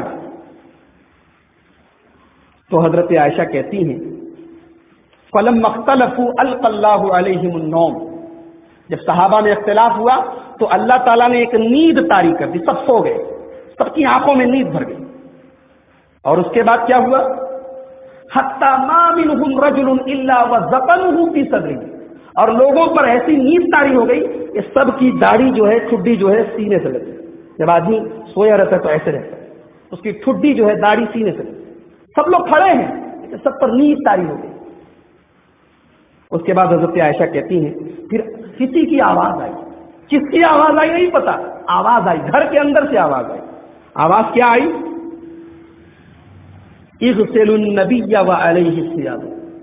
تو حضرت عائشہ کہتی ہیں فَلَمَّا اخْتَلَفُوا أَلْقَى اللَّهُ عَلَيْهِمُ النَّوْمَ، جب صحابہ میں اختلاف ہوا تو اللہ تعالیٰ نے ایک نیند طاری کر دی، سب سو گئے، سب کی آنکھوں میں نیند بھر گئی۔ اور اس کے بعد کیا ہوا؟ حتی ما منہم رجل الا وزقنہ فی صدرہ، اور لوگوں پر ایسی نیند طاری ہو گئی کہ سب کی داڑھی جو ہے، ٹھڈی جو ہے سینے سے لگتی۔ جب آدمی سویا رہتا ہے تو ایسے رہتا ہے، اس کی ٹھڈی جو ہے داڑھی سینے سے لگتی۔ سب لوگ کھڑے ہیں لیکن سب پر نیند طاری ہو گئی۔ اس کے بعد حضرت عائشہ کہتی ہیں پھر کسی کی آواز آئی، کس کی آواز آئی نہیں پتا، آواز آئی، گھر کے اندر سے آواز آئی۔ آواز کیا آئی؟ اغسلوا النبی وعلیہ الثیاب،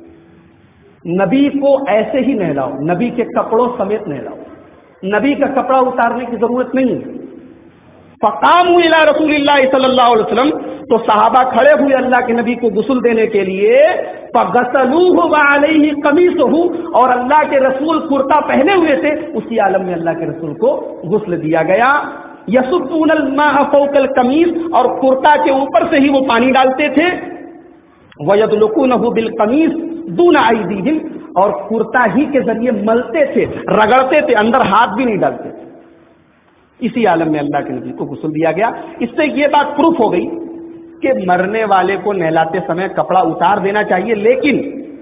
نبی کو ایسے ہی نہلاؤ، نبی کے کپڑوں سمیت نہلاؤ، نبی کا کپڑا اتارنے کی ضرورت نہیں ہے۔ فقاموا الی رسول اللہ صلی اللہ علیہ وسلم، تو صحابہ کھڑے ہوئے اللہ کے نبی کو غسل دینے کے لیے، فغسلوہ وعلیہ قمیصہ، اور اللہ کے رسول کرتا پہنے ہوئے تھے، اسی عالم میں اللہ کے رسول کو غسل دیا گیا۔ یصبون الماء فوق القمیص، اور کرتا کے اوپر سے ہی وہ پانی ڈالتے تھے، ویدلقونہ بالقمیص دون ایدیہم، اور کرتا ہی کے ذریعے ملتے تھے، رگڑتے تھے، اندر ہاتھ بھی نہیں ڈالتے تھے۔ اسی عالم میں اللہ کے نبی کو غسل دیا گیا۔ اس سے یہ بات پروف ہو گئی کہ مرنے والے کو نہلاتے سمے کپڑا اتار دینا چاہیے، لیکن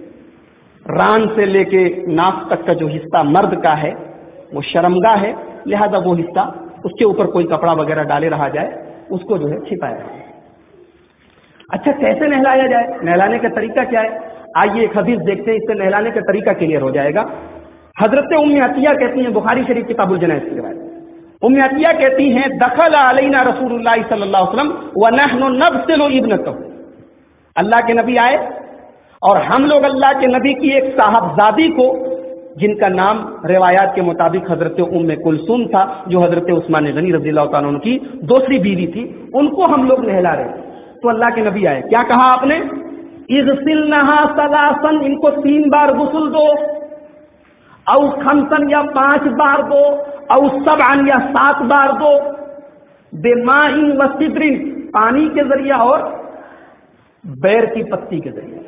ران سے لے کے ناف تک کا جو حصہ مرد کا ہے وہ شرمگاہ ہے، لہذا وہ حصہ اس کے اوپر کوئی کپڑا وغیرہ ڈالے رہا جائے، اس کو جو ہے چھپایا جائے۔ اچھا کیسے نہلایا جائے؟ نہلانے کا طریقہ کیا ہے؟ آئیے ایک حدیث دیکھتے ہیں، اس سے نہلانے کا طریقہ کلیئر ہو جائے گا۔ حضرت ام عطیہ کہتی ہیں، بخاری شریف کتاب الجنائز کی روایت، ام عطیہ کہتی ہیں دخل علینا رسول اللہ صلی اللہ علیہ وسلم ونحن نغسل ابنته، اللہ کے نبی آئے اور ہم لوگ اللہ کے نبی کی ایک صاحبزادی کو، جن کا نام روایات کے مطابق حضرت ام کلثوم تھا، جو حضرت عثمان غنی رضی اللہ تعالیٰ عنہ کی دوسری بیوی تھی، ان کو ہم لوگ نہلا رہے تھے۔ تو اللہ کے نبی آئے، کیا کہا آپ نے؟ اغسلنہا ثلاثا، ان کو تین بار غسل دو، او خمسن یا پانچ بار دو، او سبعن یا سات بار دو، بماء و سدر، پانی کے ذریعہ اور بیر کی پتی کے ذریعہ۔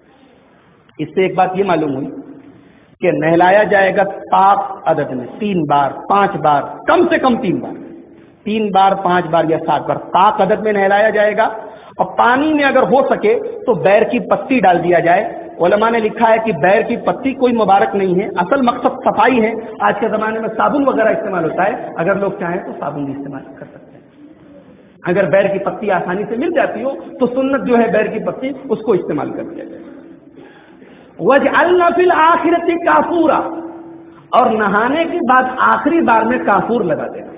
اس سے ایک بات یہ معلوم ہوئی کہ نہلایا جائے گا پاک عدد میں، تین بار، پانچ بار، کم سے کم تین بار، تین بار، پانچ بار یا سات بار پاک عدد میں نہلایا جائے گا۔ اور پانی میں اگر ہو سکے تو بیر کی پتی ڈال دیا جائے۔ علماء نے لکھا ہے کہ بیر کی پتی کوئی مبارک نہیں ہے، اصل مقصد صفائی ہے۔ آج کے زمانے میں صابن وغیرہ استعمال ہوتا ہے، اگر لوگ چاہیں تو صابن بھی استعمال کر سکتے ہیں۔ اگر بیر کی پتی آسانی سے مل جاتی ہو تو سنت جو ہے بیر کی پتی، اس کو استعمال کر دیا جائے۔ وَجْعَلْنَا فِي الْآخِرَةِ كَافُورًا، اور نہانے کے بعد آخری بار میں کافور لگا دینا۔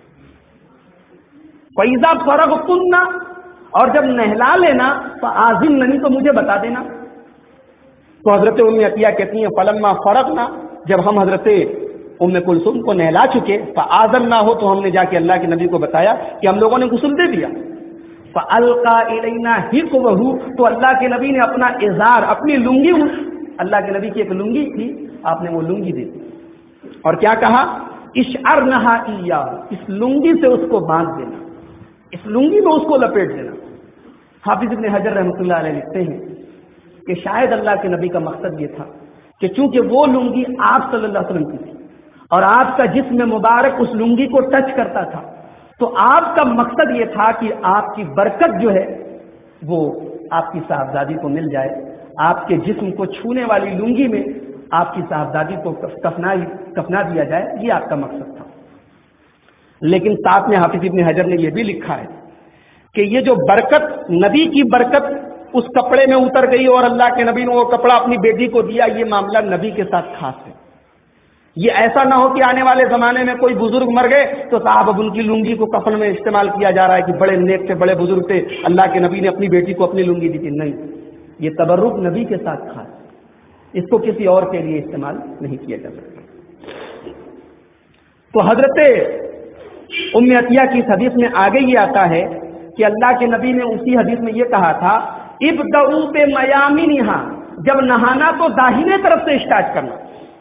فَإِذَا فَرَغْتُنَّ، اور جب نہلا لینا، فَآذِنَّنِي، تو مجھے بتا دینا۔ تو حضرت ام عطیہ کہتی ہیں فلما فرغنا، جب ہم حضرت ام کلثوم کو نہلا چکے، فآذنا ہو، تو ہم نے جا کے اللہ کے نبی کو بتایا کہ ہم لوگوں نے غسل دے دیا۔ فَأَلْقَى إِلَيْنَا حِقْوَهُ، تو اللہ کے نبی نے اپنا ازار، اپنی لنگی، اللہ کے نبی کی ایک لنگی تھی، آپ نے وہ لنگی دے دی اور کیا کہا؟ اشعرنہا ایاہ، اس لنگی سے اس کو باندھ دینا، اس لنگی میں اس کو لپیٹ دینا۔ حافظ ابن حجر رحمۃ اللہ علیہ لکھتے ہیں کہ شاید اللہ کے نبی کا مقصد یہ تھا کہ چونکہ وہ لنگی آپ صلی اللہ علیہ وسلم کی تھی اور آپ کا جسم مبارک اس لنگی کو ٹچ کرتا تھا، تو آپ کا مقصد یہ تھا کہ آپ کی برکت جو ہے وہ آپ کی صاحبزادی کو مل جائے، آپ کے جسم کو چھونے والی لنگی میں آپ کی صاحبزادی کو کفنا کفنا دیا جائے، یہ آپ کا مقصد تھا۔ لیکن ساتھ میں حافظ ابن حجر نے یہ بھی لکھا ہے کہ یہ جو برکت، نبی کی برکت اس کپڑے میں اتر گئی اور اللہ کے نبی نے وہ کپڑا اپنی بیٹی کو دیا، یہ معاملہ نبی کے ساتھ خاص ہے۔ یہ ایسا نہ ہو کہ آنے والے زمانے میں کوئی بزرگ مر گئے تو صاحب اب ان کی لنگی کو کفن میں استعمال کیا جا رہا ہے کہ بڑے نیک تھے، بڑے بزرگ تھے، اللہ کے نبی نے اپنی بیٹی کو اپنی لنگی دی تھی۔ نہیں، یہ تبرک نبی کے ساتھ خاص ہے، اس کو کسی اور کے لیے استعمال نہیں کیا جا سکتا۔ تو حضرت ام عطیہ کی اس حدیث میں آگے یہ آتا ہے کہ اللہ کے نبی نے اسی حدیث میں یہ کہا تھا ابدؤ بمیامنھا، جب نہانا تو داہنے طرف سے اسٹارٹ کرنا۔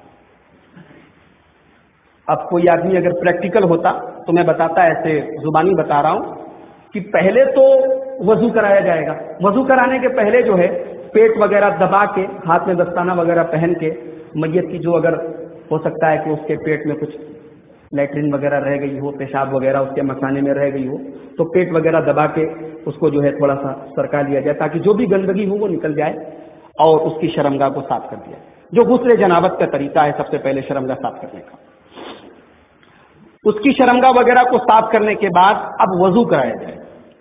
اب کوئی آدمی اگر پریکٹیکل ہوتا تو میں بتاتا، ایسے زبانی بتا رہا ہوں کہ پہلے تو وضو کرایا جائے گا۔ وضو کرانے کے پہلے جو ہے پیٹ وغیرہ دبا کے، ہاتھ میں دستانہ وغیرہ پہن کے، میت کی جو اگر ہو سکتا ہے کہ اس کے پیٹ میں کچھ لیٹرین وغیرہ رہ گئی ہو، پیشاب وغیرہ اس کے مثانے میں رہ گئی ہو، تو پیٹ وغیرہ دبا کے اس کو جو ہے تھوڑا سا سرکا لیا جائے تاکہ جو بھی گندگی ہو وہ نکل جائے اور اس کی شرمگاہ کو صاف کر دیا جائے، جو غسل جنابت کا طریقہ ہے سب سے پہلے شرمگاہ صاف کرنے کا۔ اس کی شرمگاہ وغیرہ کو صاف کرنے کے بعد اب وضو کرایا جائے۔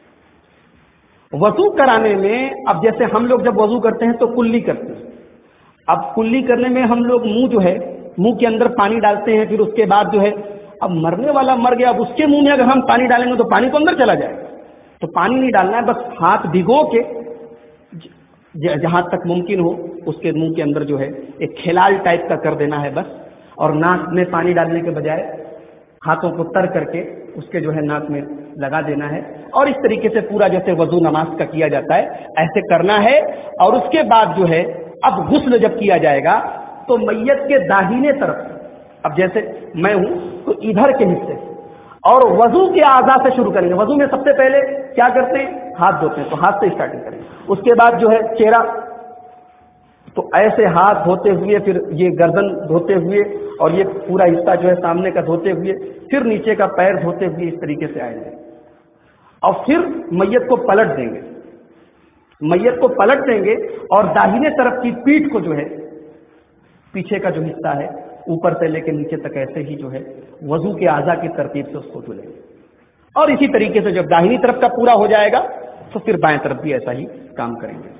وضو کرانے میں اب جیسے ہم لوگ جب وضو کرتے ہیں تو کلی کرتے ہیں، اب کلی کرنے میں ہم لوگ منہ جو ہے منہ کے اندر پانی ڈالتے ہیں، پھر اس کے بعد جو ہے اب مرنے والا مر گیا، اب اس کے منہ میں اگر ہم پانی ڈالیں گے تو پانی تو اندر چلا جائے گا، تو پانی نہیں ڈالنا ہے، بس ہاتھ بھگو کے جہاں تک ممکن ہو اس کے منہ کے اندر جو ہے ایک کھلال ٹائپ کا کر دینا ہے بس، اور ناک میں پانی ڈالنے کے بجائے ہاتھوں کو تر کر کے اس کے جو ہے ناک میں لگا دینا ہے، اور اس طریقے سے پورا جیسے وضو نماز کا کیا جاتا ہے ایسے کرنا ہے۔ اور اس کے بعد جو ہے اب غسل جب کیا جائے گا تو میت کے داہنے طرف، اب جیسے میں ہوں تو ادھر کے حصے اور وضو کے اعضاء سے شروع کریں گے۔ وضو میں سب سے پہلے کیا کرتے ہیں؟ ہاتھ دھوتے ہیں، تو ہاتھ سے اسٹارٹنگ کریں گے۔ اس کے بعد جو ہے چہرہ، تو ایسے ہاتھ دھوتے ہوئے، پھر یہ گردن دھوتے ہوئے، اور یہ پورا حصہ جو ہے سامنے کا دھوتے ہوئے، پھر نیچے کا پیر دھوتے ہوئے، اس طریقے سے آئیں گے، اور پھر میت کو پلٹ دیں گے۔ میت کو پلٹ دیں گے اور داہنے طرف کی پیٹھ کو جو ہے پیچھے کا جو حصہ ہے اوپر سے لے کے نیچے تک ایسے ہی جو ہے وضو کے اعضاء کی ترتیب سے اس کو دھلیں گے، اور اسی طریقے سے جب داہنی طرف کا پورا ہو جائے گا تو پھر بائیں طرف بھی ایسا ہی کام کریں گے۔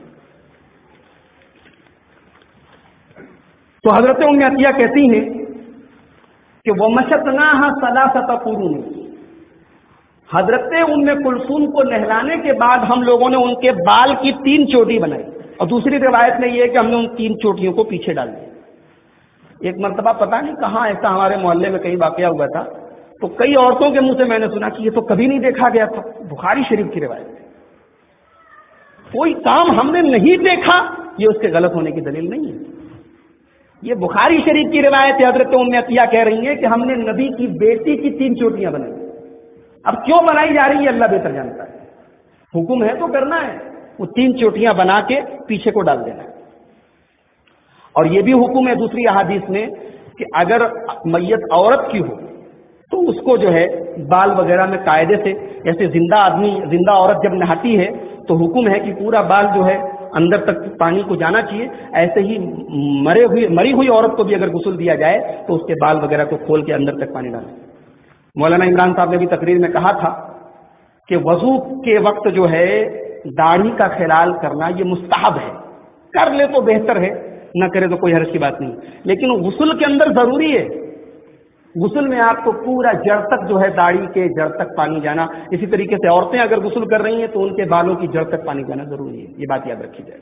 تو حضرت ام عطیہ کہتی ہیں کہ وہ مشتناہا ثلاثۃ قرون، حضرت ام کلثوم کو نہلانے کے بعد ہم لوگوں نے ان کے بال کی تین چوٹی بنائی، اور دوسری روایت میں یہ ہے کہ ہم نے ان تین چوٹیوں کو پیچھے ڈال دیا۔ ایک مرتبہ پتہ نہیں کہاں ایسا ہمارے محلے میں کہیں واقعہ ہوا تھا، تو کئی عورتوں کے منہ سے میں نے سنا کہ یہ تو کبھی نہیں دیکھا گیا تھا، بخاری شریف کی روایت ہے۔ کوئی کام ہم نے نہیں دیکھا یہ اس کے غلط ہونے کی دلیل نہیں ہے، یہ بخاری شریف کی روایت ہے۔ حضرت ام عطیہ کہہ رہی ہیں کہ ہم نے نبی کی بیٹی کی تین چوٹیاں بنائی، اب کیوں بنائی جا رہی ہے اللہ بہتر جانتا ہے، حکم ہے تو کرنا ہے۔ وہ تین چوٹیاں بنا کے پیچھے کو ڈال دینا ہے، اور یہ بھی حکم ہے دوسری احادیث میں کہ اگر میت عورت کی ہو تو اس کو جو ہے بال وغیرہ میں قاعدے سے، جیسے زندہ آدمی زندہ عورت جب نہاتی ہے تو حکم ہے کہ پورا بال جو ہے اندر تک پانی کو جانا چاہیے، ایسے ہی مرے ہوئی مری ہوئی عورت کو بھی اگر غسل دیا جائے تو اس کے بال وغیرہ کو کھول کے اندر تک پانی ڈالیں۔ مولانا عمران صاحب نے بھی تقریر میں کہا تھا کہ وضو کے وقت جو ہے داڑھی کا خلال کرنا یہ مستحب ہے، کر لے تو بہتر ہے، نہ کرے تو کوئی حرج کی بات نہیں، لیکن غسل کے اندر ضروری ہے، غسل میں آپ کو پورا جڑ تک جو ہے داڑھی کے جڑ تک پانی جانا، اسی طریقے سے عورتیں اگر غسل کر رہی ہیں تو ان کے بالوں کی جڑ تک پانی جانا ضروری ہے، یہ بات یاد رکھی جائے۔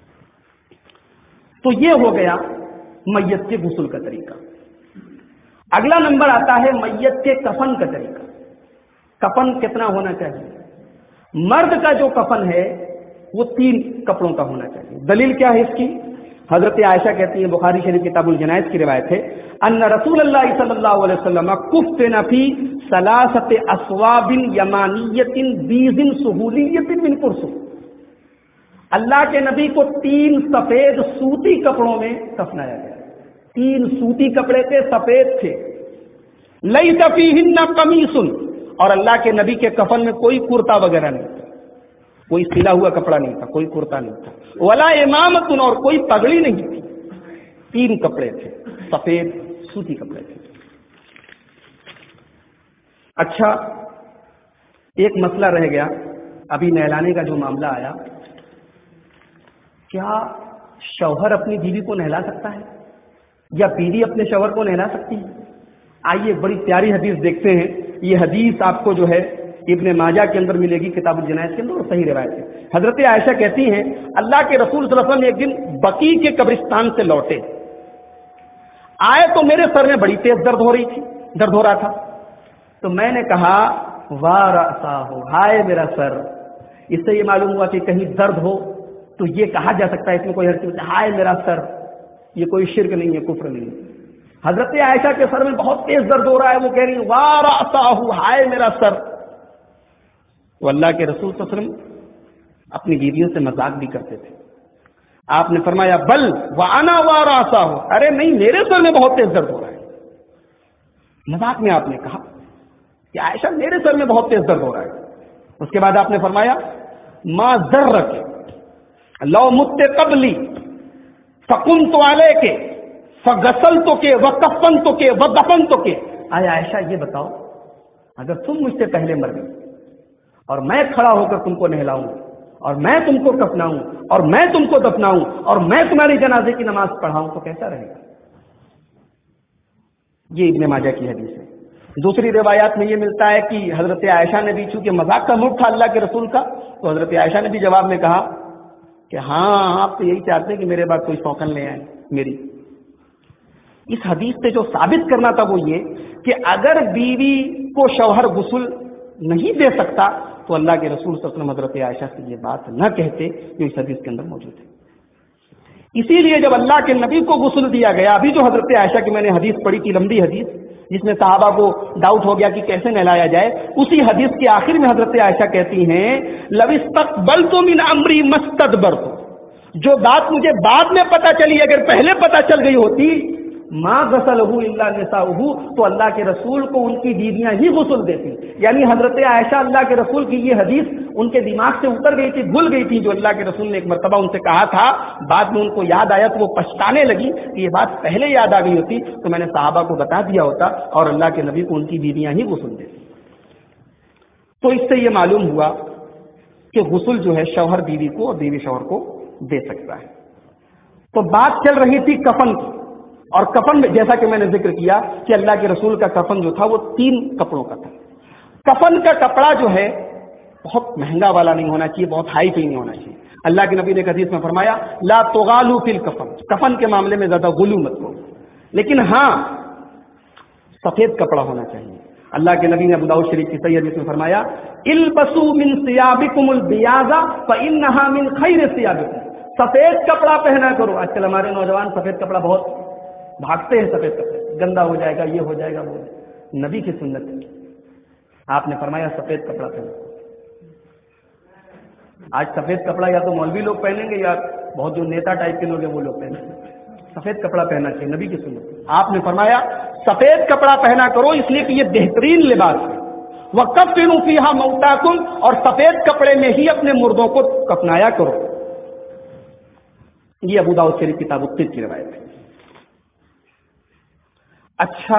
تو یہ ہو گیا میت کے غسل کا طریقہ۔ اگلا نمبر آتا ہے میت کے کفن کا طریقہ۔ کفن کتنا ہونا چاہیے؟ مرد کا جو کفن ہے وہ تین کپڑوں کا ہونا چاہیے۔ دلیل کیا ہے اس کی؟ حضرت عائشہ کہتی ہیں، بخاری شریف کتاب الجنائز کی روایت ہے، ان رسول اللہ صلی اللہ علیہ وسلم کفن فی ثلاثۃ اثواب یمانیۃ بیض سہولیۃ من قرص، اللہ کے نبی کو تین سفید سوتی کپڑوں میں کفنایا گیا، تین سوتی کپڑے تھے، سفید تھے، لیس فیہن قمیص، اور اللہ کے نبی کے کفن میں کوئی کرتا وغیرہ نہیں تھا، کوئی سلا ہوا کپڑا نہیں تھا، کوئی کرتا نہیں تھا، ولا امامۃ، اور کوئی پگڑی نہیں تھی، تین کپڑے تھے، سفید سوتی کپڑے تھے۔ اچھا ایک مسئلہ رہ گیا ابھی نہلانے کا جو معاملہ آیا، کیا شوہر اپنی بیوی کو نہلا سکتا ہے یا بیوی اپنے شوہر کو نہلا سکتی ہے؟ آئیے ایک بڑی پیاری حدیث دیکھتے ہیں. یہ حدیث آپ کو جو ہے ابن ماجہ کے اندر ملے گی، کتاب الجنائز کے اندر، اور صحیح روایت ہے. حضرت عائشہ کہتی ہیں اللہ کے رسول صلی اللہ علیہ وسلم ایک دن بقیع کے قبرستان سے لوٹے، آئے تو میرے سر میں بڑی تیز درد ہو رہی تھی، درد ہو رہا تھا. تو میں نے کہا واہ رأسہ ہو، ہائے میرا سر. اس سے یہ معلوم ہوا کہ کہیں درد ہو تو یہ کہا جا سکتا ہے، اس میں کوئی حرج نہیں، ہائے میرا سر. یہ کوئی شرک نہیں ہے، کفر نہیں ہے. حضرت عائشہ کے سر میں بہت تیز درد ہو رہا ہے، وہ کہہ رہی واہ رأسہ ہو، ہائے میرا سر. تو اللہ کے رسول صلی اللہ علیہ وسلم اپنی بیویوں سے مذاق بھی کرتے تھے. آپ نے فرمایا بل وانا واہ رأسہ ہو، ارے نہیں میرے سر میں بہت تیز درد ہو رہا ہے. مذاق میں آپ نے کہا کہ عائشہ میرے سر میں بہت تیز درد ہو رہا ہے. اس کے بعد آپ نے فرمایا ما ذرک لو مت قبلی فقمت علیک فغسلت کے وکفنت کے ودفنت کے. آئے عائشہ یہ بتاؤ، اگر تم مجھ سے پہلے مر گئی اور میں کھڑا ہو کر تم کو نہلاؤں اور میں تم کو کفناؤں اور میں تم کو دفناؤں اور میں تمہاری جنازے کی نماز پڑھاؤں تو کیسا رہے گا؟ یہ ابن ماجہ کی حدیث ہے. دوسری روایات میں یہ ملتا ہے کہ حضرت عائشہ نے بھی، چونکہ مذاق کا موڈ تھا اللہ کے رسول کا، تو حضرت عائشہ نے بھی جواب میں کہا کہ ہاں آپ تو یہی چاہتے ہیں کہ میرے بعد کوئی سوکن لے آئے میری. اس حدیث سے جو ثابت کرنا تھا وہ یہ کہ اگر بیوی کو شوہر غسل نہیں دے سکتا تو اللہ کے رسول صلی اللہ علیہ وسلم حضرت عائشہ سے یہ بات نہ کہتے جو اس حدیث کے اندر موجود ہے. اسی لیے جب اللہ کے نبی کو غسل دیا گیا، ابھی جو حضرت عائشہ کی میں نے حدیث پڑھی تھی، لمبی حدیث جس میں صحابہ کو ڈاؤٹ ہو گیا کہ کیسے نہلایا جائے، اسی حدیث کے آخر میں حضرت عائشہ کہتی ہیں لو استقبلت من امری مستدبرت، جو بات مجھے بعد میں پتہ چلی اگر پہلے پتہ چل گئی ہوتی ما غسلہ الا نساؤہ، تو اللہ کے رسول کو ان کی بیویاں ہی غسل دیتی. یعنی حضرت عائشہ اللہ کے رسول کی یہ حدیث ان کے دماغ سے اتر گئی تھی، بھول گئی تھی، جو اللہ کے رسول نے ایک مرتبہ ان سے کہا تھا. بعد میں ان کو یاد آیا تو وہ پچھتانے لگی کہ یہ بات پہلے یاد آ گئی ہوتی تو میں نے صحابہ کو بتا دیا ہوتا اور اللہ کے نبی کو ان کی بیویاں ہی غسل دیتی. تو اس سے یہ معلوم ہوا کہ غسل جو ہے شوہر بیوی کو اور بیوی شوہر کو دے سکتا ہے. تو بات چل رہی تھی کفن کی، اور کفن میں جیسا کہ میں نے ذکر کیا کہ اللہ کے رسول کا کفن جو تھا وہ تین کپڑوں کا تھا. کفن کا کپڑا جو ہے بہت مہنگا والا نہیں ہونا چاہیے، بہت ہائی فی نہیں ہونا چاہیے. اللہ کے نبی نے حدیث میں فرمایا لا تغالوا فی الکفن، کفن کے معاملے میں زیادہ غلو مت کرو، لیکن ہاں سفید کپڑا ہونا چاہیے. اللہ کے نبی نے ابو داؤد شریف کی صحیح حدیث میں فرمایا البسوا من ثيابكم البياض فانها من خير ثيابكم، سفید کپڑا پہنا کرو. آج کل ہمارے نوجوان سفید کپڑا بہت بھاگتے ہیں، سفید کپڑے گندا ہو جائے گا، یہ ہو جائے گا، وہ نبی کی سنت ہے. آپ نے فرمایا سفید کپڑا پہنو. آج سفید کپڑا یا تو مولوی لوگ پہنیں گے یا بہت جو نیتا ٹائپ کے لوگ ہیں وہ لوگ پہنیں گے. سفید کپڑا پہننا چاہیے، نبی کی سنت. آپ نے فرمایا سفید کپڑا پہنا کرو اس لیے کہ یہ بہترین لباس ہے. وَكَفِّنُوا فِيهَا مَوْتَاكُمْ، اور سفید کپڑے میں ہی اپنے مردوں کو کفنایا کرو. یہ ابو داؤد شریف کتاب الطب کی روایت ہے. اچھا،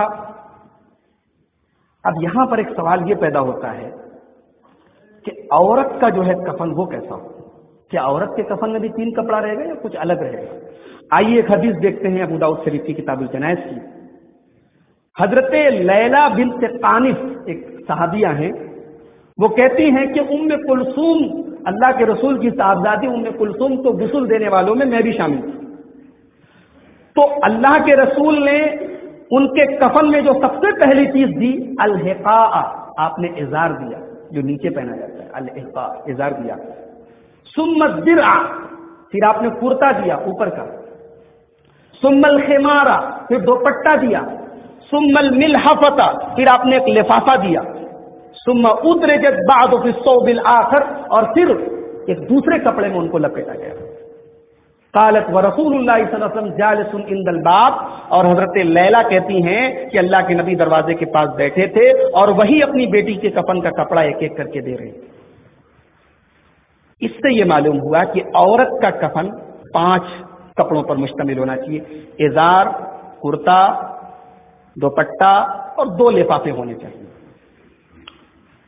اب یہاں پر ایک سوال یہ پیدا ہوتا ہے کہ عورت کا جو ہے کفن وہ کیسا ہو؟ کیا عورت کے کفن میں بھی تین کپڑا رہے گا یا کچھ الگ رہے گا؟ آئیے ایک حدیث دیکھتے ہیں ابو داؤد شریف کی کتاب الجنائز کی. حضرت لیلا بنت قانف ایک صحابیہ ہیں، وہ کہتی ہیں کہ ام کلثوم، اللہ کے رسول کی صاحبزادی ام کلثوم کو غسل دینے والوں میں میں بھی شامل تھی. تو اللہ کے رسول نے ان کے کفن میں جو سب سے پہلی چیز دی الحقاء، آپ نے ازار دیا جو نیچے پہنا جاتا ہے، الحقاء ازار دیا. ثم الدرع، پھر آپ نے کرتا دیا اوپر کا. ثم الخمار، پھر دوپٹہ دیا. ثم الملحفۃ، پھر آپ نے ایک لفافہ دیا. ثم ادرجت بعد فی الثوب الاخر، اور پھر ایک دوسرے کپڑے میں ان کو لپیٹا گیا. قالت ورسول اللہ صلی اللہ علیہ وسلم جالس عند الباب، اور حضرت لیلا کہتی ہیں کہ اللہ کے نبی دروازے کے پاس بیٹھے تھے اور وہی اپنی بیٹی کے کفن کا کپڑا ایک ایک کر کے دے رہے تھے. اس سے یہ معلوم ہوا کہ عورت کا کفن پانچ کپڑوں پر مشتمل ہونا چاہیے. ازار، کرتا، دوپٹہ اور دو لفافے ہونے چاہیے.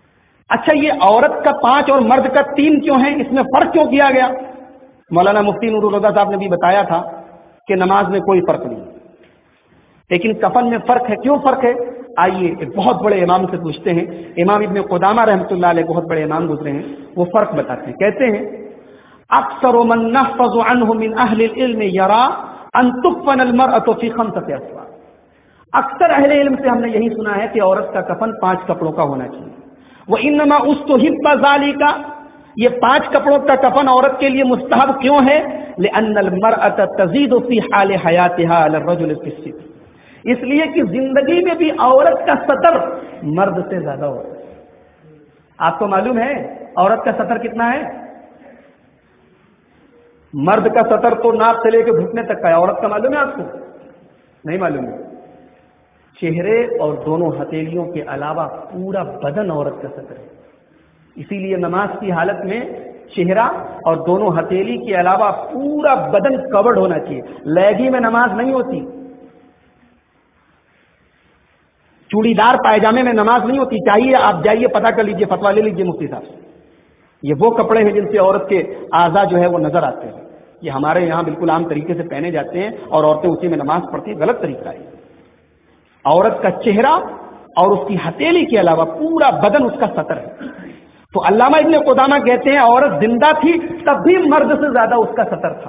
اچھا یہ عورت کا پانچ اور مرد کا تین کیوں ہے؟ اس میں فرق کیوں کیا گیا؟ مولانا مفتی نور الہدیٰ صاحب نے بھی بتایا تھا کہ نماز میں کوئی فرق نہیں، لیکن کفن میں فرق ہے۔ کیوں فرق ہے؟ آئیے ایک بہت بڑے امام سے پوچھتے ہیں، امام ابن قدامہ رحمۃ اللہ علیہ بہت بڑے امام گزرے ہیں، وہ فرق بتاتے ہیں۔ کہتے ہیں اکثر من نحفظ عنه من اہل العلم یرا ان تکفن المرأة فی خمسۃ اسوار۔ اکثر اہل علم سے ہم نے یہی سنا ہے کہ عورت کا کفن پانچ کپڑوں کا ہونا چاہیے۔ وانما استحب ذلك، یہ پانچ کپڑوں کا کفن عورت کے لیے مستحب کیوں ہے؟ لان المرأة تزيد في حال حياتها على الرجل في الستر، اس لیے کہ زندگی میں بھی عورت کا سطر مرد سے زیادہ ہوتا ہے۔ آپ کو معلوم ہے عورت کا سطر کتنا ہے؟ مرد کا سطر تو ناک سے لے کے گھٹنے تک کا ہے، عورت کا معلوم ہے آپ کو؟ نہیں معلوم ہے۔ چہرے اور دونوں ہتھیلیوں کے علاوہ پورا بدن عورت کا سطر ہے، اسی لیے نماز کی حالت میں چہرہ اور دونوں ہتھیلی کے علاوہ پورا بدن کورڈ ہونا چاہیے۔ لیگی میں نماز نہیں ہوتی، چوڑی دار پائجامے میں نماز نہیں ہوتی۔ چاہیے آپ جائیے پتہ کر لیجئے، فتویٰ لے لیجئے مفتی صاحب سے۔ یہ وہ کپڑے ہیں جن سے عورت کے اعضاء جو ہے وہ نظر آتے ہیں، یہ ہمارے یہاں بالکل عام طریقے سے پہنے جاتے ہیں اور عورتیں اسی میں نماز پڑھتی ہیں، غلط طریقہ ہے۔ عورت کا چہرہ اور اس کی ہتھیلی کے علاوہ پورا بدن اس کا سطر ہے۔ تو علامہ ابن قدامہ کہتے ہیں عورت زندہ تھی تب بھی مرد سے زیادہ اس کا سطر تھا۔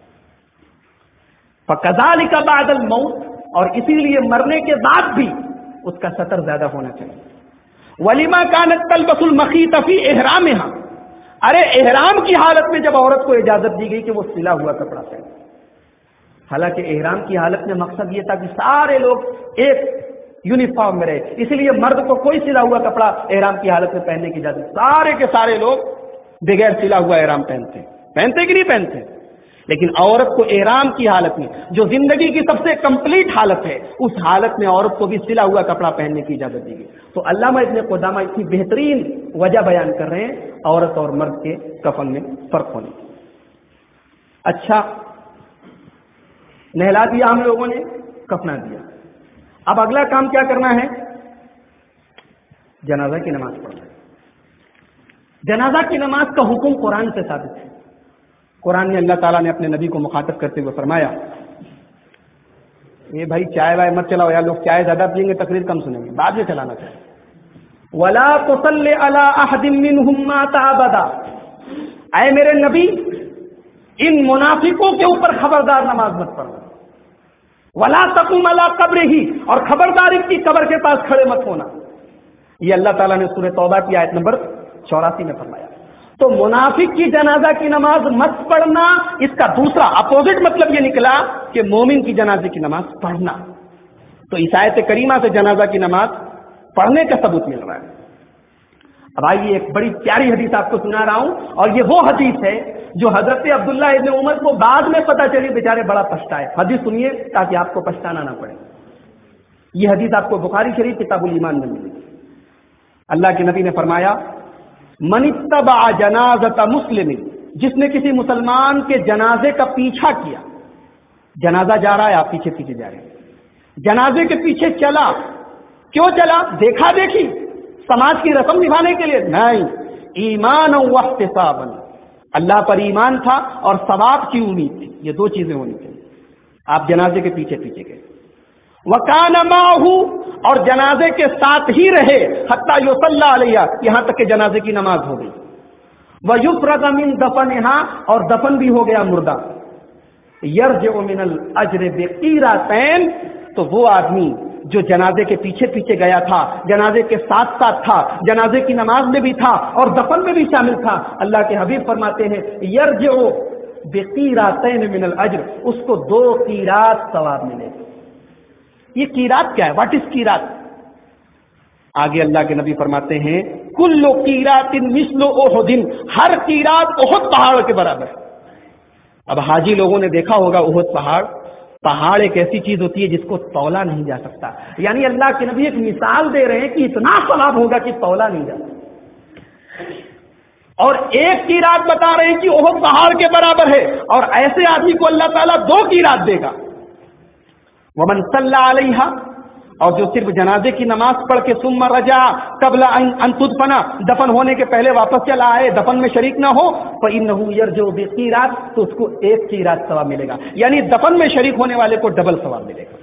فَكَذَلِكَ بَعْدَ الْمَوْتِ، اور اسی لیے مرنے کے بعد بھی اس کا سطر زیادہ ہونا چاہیے۔ وَلِمَا كَانَتْ تَلْبَسُ الْمَخِيطَ فِي إِحْرَامِهَا، ارے احرام کی حالت میں جب عورت کو اجازت دی گئی کہ وہ سلا ہوا کپڑا پہنے، حالانکہ احرام کی حالت میں مقصد یہ تھا کہ سارے لوگ ایک یونیفارم میں رہے، اس لیے مرد کو کوئی سلا ہوا کپڑا احرام کی حالت میں پہننے کی اجازت، سارے کے سارے لوگ بغیر سلا ہوا احرام پہنتے پہنتے کہ نہیں پہنتے، لیکن عورت کو احرام کی حالت میں جو زندگی کی سب سے کمپلیٹ حالت ہے، اس حالت میں عورت کو بھی سلا ہوا کپڑا پہننے کی اجازت دی گئی۔ تو علامہ ابن قدامہ اتنی بہترین وجہ بیان کر رہے ہیں عورت اور مرد کے کفن میں فرق ہونے کی۔ اچھا، نہلا دیا ہم لوگوں نے، کفنا دیا، اب اگلا کام کیا کرنا ہے؟ جنازہ کی نماز پڑھنا ہے۔ جنازہ کی نماز کا حکم قرآن سے ثابت ہے۔ قرآن نے اللہ تعالیٰ نے اپنے نبی کو مخاطب کرتے ہوئے فرمایا، یہ بھائی چائے وائے مت چلاؤ یار، لوگ چائے زیادہ پئیں گے تقریر کم سنیں گے، بعد میں چلانا چاہیے۔ وَلَا تُصَلِّ عَلَىٰ أَحَدٍ مِّنْهُمْ مَاتَ أَبَدًا، اے میرے نبی ان منافقوں کے اوپر خبردار نماز مت پڑھو۔ وَلَا تَقُمْ عَلَىٰ قَبْرِهِ، اور خبردار ان کی قبر کے پاس کھڑے مت ہونا۔ یہ اللہ تعالیٰ نے سورہ توبہ کی آیت نمبر چوراسی میں فرمایا۔ تو منافق کی جنازہ کی نماز مت پڑھنا، اس کا دوسرا اپوزٹ مطلب یہ نکلا کہ مومن کی جنازے کی نماز پڑھنا۔ تو اس آیت کریمہ سے جنازہ کی نماز پڑھنے کا ثبوت مل رہا ہے۔ اب آئیے ایک بڑی پیاری حدیث آپ کو سنا رہا ہوں، اور یہ وہ حدیث ہے جو حضرت عبداللہ ابن عمر کو بعد میں پتہ چلی، بیچارے بڑا پچھتائے۔ حدیث سنیے تاکہ آپ کو پچھتانا نہ پڑے۔ یہ حدیث آپ کو بخاری شریف کتاب الایمان میں ملے گی۔ اللہ کے نبی نے فرمایا، من اتبع جنازۃ مسلم، جس نے کسی مسلمان کے جنازے کا پیچھا کیا، جنازہ جا رہا ہے آپ پیچھے پیچھے جا رہے ہیں، جنازے کے پیچھے چلا، کیوں چلا؟ دیکھا دیکھی، سماج کی رسم نبھانے کے لیے نہیں، ایمان و احتسابا، اللہ پر ایمان تھا اور ثواب کی امید تھی، یہ دو چیزیں ہونی چاہیے۔ آپ جنازے کے پیچھے پیچھے گئے، وکان معہ، اور جنازے کے ساتھ ہی رہے، حتی یصلی علیہ، یہاں تک کہ جنازے کی نماز ہو گئی، ویفرغ من دفنہا، اور دفن بھی ہو گیا مردہ، یرجع من الاجر بقیرتین، تو وہ آدمی جو جنازے کے پیچھے پیچھے گیا تھا، جنازے کے ساتھ ساتھ تھا، جنازے کی نماز میں بھی تھا اور دفن میں بھی شامل تھا، اللہ کے حبیب فرماتے ہیں یرجع بقیرتین من الاجر، اس کو دو قیرات ثواب ملے گا۔ یہ قیرات کیا ہے؟ واٹ از قیرات؟ آگے اللہ کے نبی فرماتے ہیں کل قیرات مثل احد، ہر قیرات احد پہاڑ کے برابر ہے۔ اب حاجی لوگوں نے دیکھا ہوگا احد پہاڑ، پہاڑ ایک ایسی چیز ہوتی ہے جس کو تولا نہیں جا سکتا، یعنی اللہ کے نبی ایک مثال دے رہے ہیں کہ اتنا ثواب ہوگا کہ تولا نہیں جا سکتا، اور ایک قیرات بتا رہے ہیں کہ احد پہاڑ کے برابر ہے، اور ایسے آدمی کو اللہ تعالیٰ دو قیرات دے گا۔ ومن صلی علیہ، اور جو صرف جنازے کی نماز پڑھ کے ثم رجع قبل ان تدفن، دفن ہونے کے پہلے واپس چلا آئے، دفن میں شریک نہ ہو، فإنه يرجع بقيرات، تو اس کو ایک قیرات ثواب ملے گا، یعنی دفن میں شریک ہونے والے کو ڈبل ثواب ملے گا۔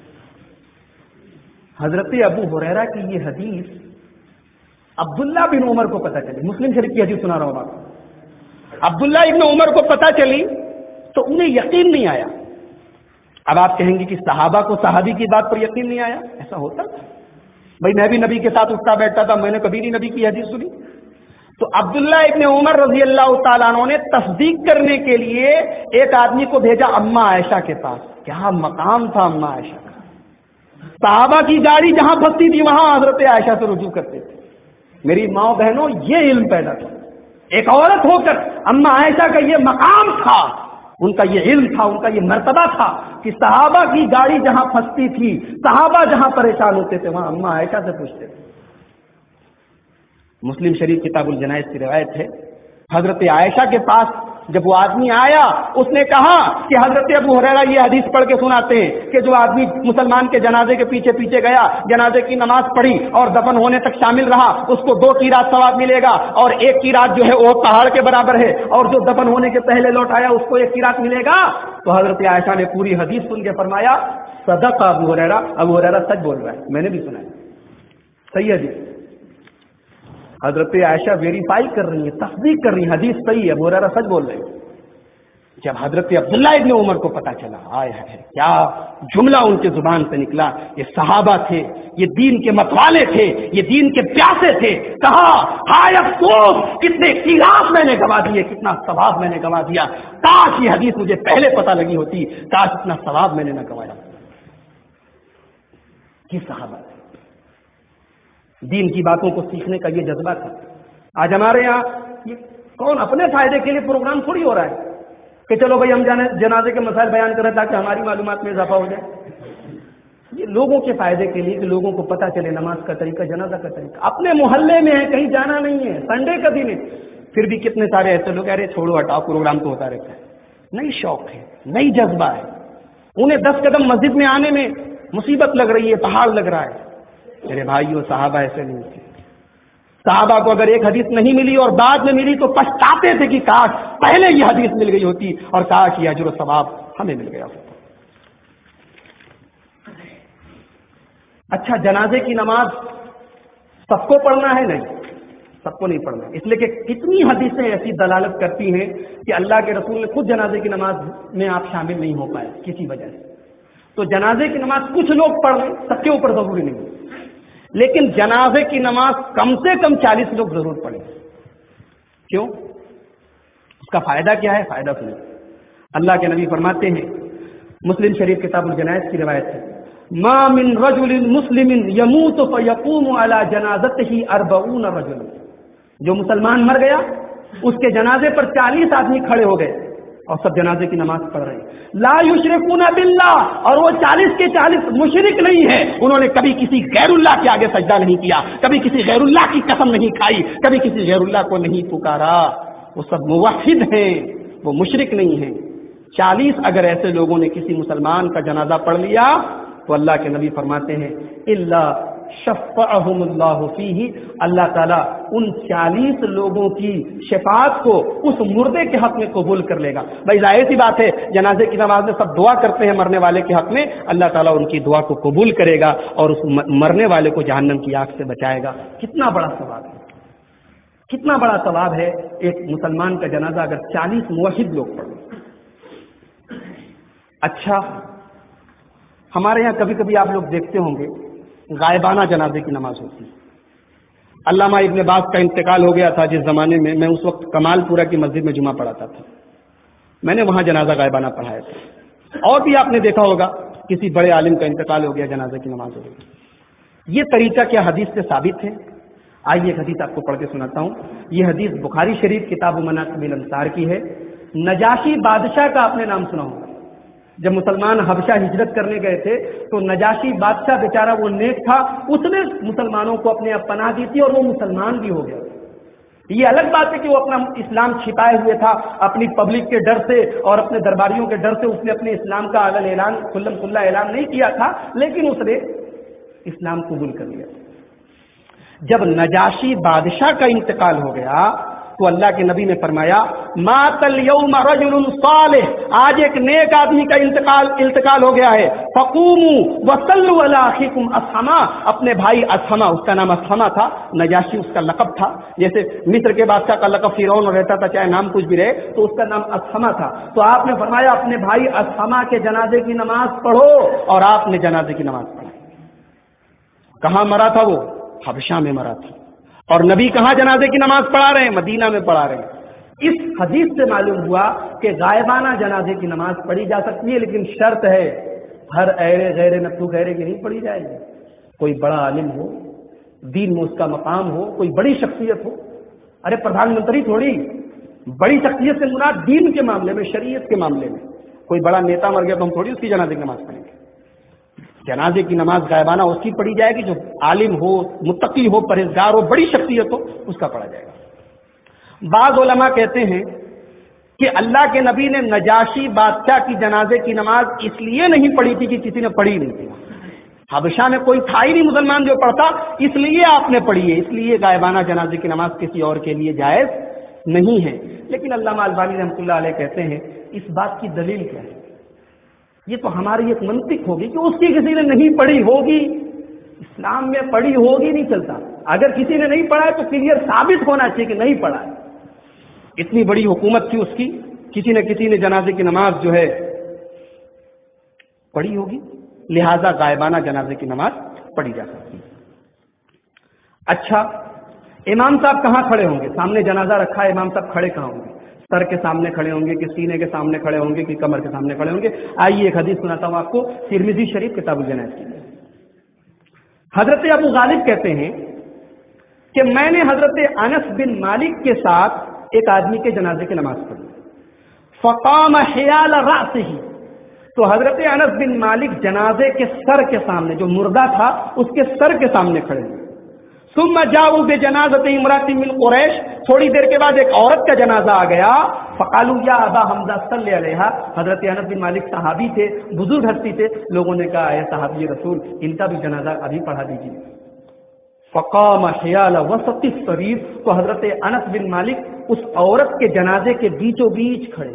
حضرت ابو ہریرہ کی یہ حدیث عبداللہ بن عمر کو پتہ چلی، مسلم شریف کی حدیث سنا رہا ہوں آپ، عبداللہ ابن عمر کو پتہ چلی تو انہیں یقین نہیں آیا۔ اب آپ کہیں گے کہ صحابہ کو صحابی کی بات پر یقین نہیں آیا، ایسا ہوتا بھائی میں بھی نبی کے ساتھ اٹھتا بیٹھتا تھا، میں نے کبھی نہیں نبی کی حدیث سنی۔ تو عبداللہ ابن عمر رضی اللہ تعالیٰ عنہ نے تصدیق کرنے کے لیے ایک آدمی کو بھیجا اما عائشہ کے پاس۔ کیا مقام تھا اما عائشہ کا، صحابہ کی گاڑی جہاں پھنستی تھی وہاں حضرت عائشہ سے رجوع کرتے تھے۔ میری ماں بہنوں، یہ علم پیدا تھا، ایک عورت ہو کر اما عائشہ کا یہ مقام تھا، ان کا یہ علم تھا، ان کا یہ مرتبہ تھا کہ صحابہ کی گاڑی جہاں پھنستی تھی، صحابہ جہاں پریشان ہوتے تھے وہاں اما عائشہ سے پوچھتے تھے۔ مسلم شریف کتاب الجنائز کی روایت ہے، حضرت عائشہ کے پاس جب وہ آدمی آیا اس نے کہا کہ حضرت ابو ہریرہ یہ حدیث پڑھ کے سناتے ہیں کہ جو آدمی مسلمان کے جنازے کے پیچھے پیچھے گیا، جنازے کی نماز پڑھی اور دفن ہونے تک شامل رہا، اس کو دو قیرات ثواب ملے گا، اور ایک قیرات جو ہے وہ پہاڑ کے برابر ہے، اور جو دفن ہونے کے پہلے لوٹ آیا اس کو ایک قیرات ملے گا۔ تو حضرت عائشہ نے پوری حدیث سن کے فرمایا صدق ابو ہریرہ، ابو ہریرہ سچ بول رہا ہے، میں نے بھی سنا ہے، صحیح حدیث۔ حضرت عائشہ ویریفائی کر رہی ہے، تصدیق کر رہی ہے، حدیث صحیح ہے، ابو ہریرہ سچ بول رہے ہیں۔ جب حضرت عبداللہ ابن عمر کو پتا چلا، آئے ہے کیا جملہ ان کے زبان سے نکلا، یہ صحابہ تھے، یہ دین کے متوالے تھے، یہ دین کے پیاسے تھے، کہا ہائے افسوس کتنے قیرات میں نے گوا دیے، کتنا ثواب میں نے گوا دیا، کاش یہ حدیث مجھے پہلے پتہ لگی ہوتی، کاش اتنا ثواب میں نے نہ گوایا۔ یہ صحابہ تھے، دین کی باتوں کو سیکھنے کا یہ جذبہ تھا۔ آج ہمارے یہاں یہ کون اپنے فائدے کے لیے پروگرام تھوڑی ہو رہا ہے کہ چلو بھائی ہم جانے جنازے کے مسائل بیان کریں تاکہ ہماری معلومات میں اضافہ ہو جائے، یہ لوگوں کے فائدے کے لیے کہ لوگوں کو پتہ چلے نماز کا طریقہ، جنازہ کا طریقہ۔ اپنے محلے میں ہے، کہیں جانا نہیں ہے، سنڈے کا دن ہے، پھر بھی کتنے سارے ایسے لوگ ارے چھوڑو ہٹاؤ پروگرام تو ہوتا رہتا ہے، نئی شوق ہے، نئی جذبہ ہے، انہیں دس قدم مسجد میں آنے میں مصیبت لگ رہی ہے، پہاڑ لگ رہا ہے۔ میرے بھائیو صحابہ ایسے نہیں تھے، صحابہ کو اگر ایک حدیث نہیں ملی اور بعد میں ملی تو پچھتاتے تھے کہ کاش پہلے یہ حدیث مل گئی ہوتی اور کاش یہ اجر و ثواب ہمیں مل گیا ہوتا۔ اچھا، جنازے کی نماز سب کو پڑھنا ہے؟ نہیں، سب کو نہیں پڑھنا، اس لیے کہ کتنی حدیثیں ایسی دلالت کرتی ہیں کہ اللہ کے رسول نے خود جنازے کی نماز میں آپ شامل نہیں ہو پائے کسی وجہ سے۔ تو جنازے کی نماز کچھ لوگ پڑھ لیں، سب کے اوپر ضروری نہیں ہے، لیکن جنازے کی نماز کم سے کم چالیس لوگ ضرور پڑھیں۔ کیوں؟ اس کا فائدہ کیا ہے؟ فائدہ سنیں، اللہ کے نبی فرماتے ہیں، مسلم شریف کتاب الجنائز کی روایت ہے، ما من رجل مسلم يموت فيقوم على جنازته اربعون رجل، جو مسلمان مر گیا اس کے جنازے پر چالیس آدمی کھڑے ہو گئے اور سب جنازے کی نماز پڑھ رہے ہیں، لا یشرکون باللہ، اور وہ چالیس کے چالیس مشرک نہیں ہیں، انہوں نے کبھی کسی غیر اللہ کے آگے سجدہ نہیں کیا، کبھی کسی غیر اللہ کی قسم نہیں کھائی، کبھی کسی غیر اللہ کو نہیں پکارا، وہ سب موحد ہیں، وہ مشرک نہیں ہیں۔ چالیس اگر ایسے لوگوں نے کسی مسلمان کا جنازہ پڑھ لیا تو اللہ کے نبی فرماتے ہیں الا شفعہم اللہ فیہ، اللہ تعالیٰ ان چالیس لوگوں کی شفاعت کو اس مردے کے حق میں قبول کر لے گا۔ بھائی ظاہر سی بات ہے، جنازے کی نماز میں سب دعا کرتے ہیں مرنے والے کے حق میں، اللہ تعالیٰ ان کی دعا کو قبول کرے گا اور اس مرنے والے کو جہنم کی آگ سے بچائے گا۔ کتنا بڑا ثواب ہے، کتنا بڑا ثواب ہے ایک مسلمان کا جنازہ اگر چالیس موحد لوگ پڑھیں۔ اچھا، ہمارے یہاں کبھی کبھی آپ لوگ دیکھتے ہوں گے غائبانہ جنازے کی نماز ہوتی ہے۔ علامہ ابن باز کا انتقال ہو گیا تھا جس زمانے میں، میں اس وقت کمال پورہ کی مسجد میں جمعہ پڑھاتا تھا، میں نے وہاں جنازہ غائبانہ پڑھایا تھا، اور بھی آپ نے دیکھا ہوگا کسی بڑے عالم کا انتقال ہو گیا، جنازے کی نماز ہو گئی۔ یہ طریقہ کیا حدیث سے ثابت ہے؟ آئیے ایک حدیث آپ کو پڑھ کے سناتا ہوں۔ یہ حدیث بخاری شریف کتاب مناقب الانصار کی ہے۔ نجاشی بادشاہ کا آپ نے نام سنا ہوگا، جب مسلمان حبشہ ہجرت کرنے گئے تھے تو نجاشی بادشاہ بیچارہ وہ نیک تھا، اس نے مسلمانوں کو اپنے اب پناہ دی تھی اور وہ مسلمان بھی ہو گیا۔ یہ الگ بات ہے کہ وہ اپنا اسلام چھپائے ہوئے تھا، اپنی پبلک کے ڈر سے اور اپنے درباریوں کے ڈر سے اس نے اپنے اسلام کا اعلان اعلان کھلم کھلا اعلان نہیں کیا تھا، لیکن اس نے اسلام قبول کر لیا. جب نجاشی بادشاہ کا انتقال ہو گیا تو اللہ کے نبی نے فرمایا مات اليوم رجل صالح، آج ایک نیک آدمی کا انتقال انتقال ہو گیا ہے. فقوموا وصلوا علی اخیکم اصحما، اپنے بھائی اصحما، اس کا نام اصحما تھا، نجاشی اس کا لقب تھا. جیسے مصر کے بادشاہ کا لقب فرعون رہتا تھا، چاہے نام کچھ بھی رہے، تو اس کا نام اصحما تھا. تو آپ نے فرمایا اپنے بھائی اصحما کے جنازے کی نماز پڑھو، اور آپ نے جنازے کی نماز پڑھی. کہاں مرا تھا وہ؟ حبشہ میں مرا تھا. اور نبی کہاں جنازے کی نماز پڑھا رہے ہیں؟ مدینہ میں پڑھا رہے ہیں. اس حدیث سے معلوم ہوا کہ غائبانہ جنازے کی نماز پڑھی جا سکتی ہے، لیکن شرط ہے ہر ایرے غیر نتو غیرے کی نہیں پڑھی جائے گی. کوئی بڑا عالم ہو، دین میں اس کا مقام ہو، کوئی بڑی شخصیت ہو. ارے پردھان منتری تھوڑی، بڑی شخصیت سے مراد دین کے معاملے میں، شریعت کے معاملے میں. کوئی بڑا نیتا مر گیا تو ہم تھوڑی اس کی جنازے کی نماز پڑھیں گے. جنازے کی نماز غائبانہ اس کی پڑھی جائے گی جو عالم ہو، متقی ہو، پرہیزگار ہو، بڑی شخصیت ہو، اس کا پڑھا جائے گا. بعض علماء کہتے ہیں کہ اللہ کے نبی نے نجاشی بادشاہ کی جنازے کی نماز اس لیے نہیں پڑھی تھی کہ کسی نے پڑھی نہیں تھی. حبشہ میں کوئی تھا ہی نہیں مسلمان جو پڑھتا، اس لیے آپ نے پڑھی ہے. اس لیے غائبانہ جنازے کی نماز کسی اور کے لیے جائز نہیں ہے. لیکن علامہ البانی رحمۃ اللہ علیہ کہتے ہیں اس بات کی دلیل کیا ہے؟ یہ تو ہماری ایک منطق ہوگی کہ اس کی کسی نے نہیں پڑھی ہوگی. اسلام میں پڑھی ہوگی نہیں چلتا. اگر کسی نے نہیں پڑھا ہے تو کلیئر ثابت ہونا چاہیے کہ نہیں پڑھا ہے. اتنی بڑی حکومت تھی اس کی، کسی نہ کسی نے جنازے کی نماز جو ہے پڑھی ہوگی، لہذا غائبانہ جنازے کی نماز پڑھی جا سکتی ہے. اچھا، امام صاحب کہاں کھڑے ہوں گے؟ سامنے جنازہ رکھا ہے، امام صاحب کھڑے کہاں ہوں گے؟ سر کے سامنے کھڑے ہوں گے کہ سینے کے سامنے کھڑے ہوں گے کہ کمر کے سامنے کھڑے ہوں گے؟ آئیے ایک حدیث سناتا ہوں آپ کو، ترمذی شریف کتاب الجنائز کی. حضرت ابو غالب کہتے ہیں کہ میں نے حضرت انس بن مالک کے ساتھ ایک آدمی کے جنازے کی نماز پڑھی. فقام حیال رأسہ، تو حضرت انس بن مالک جنازے کے سر کے سامنے، جو مردہ تھا اس کے سر کے سامنے کھڑے ہوئے. ثم جاؤوا بجنازۃ امرأۃ من قریش، تھوڑی دیر کے بعد ایک عورت کا جنازہ آ گیا. فقالوا یا ابا حمزہ صلی علیہا، حضرت انس بن مالک صحابی تھے، بزرگ ہستی تھے. لوگوں نے کہا اے صحابی رسول، ان کا بھی جنازہ ابھی پڑھا دیجیے. فقام حیال وسط السریر، تو حضرت انس بن مالک اس عورت کے جنازے کے بیچوں بیچ کھڑے.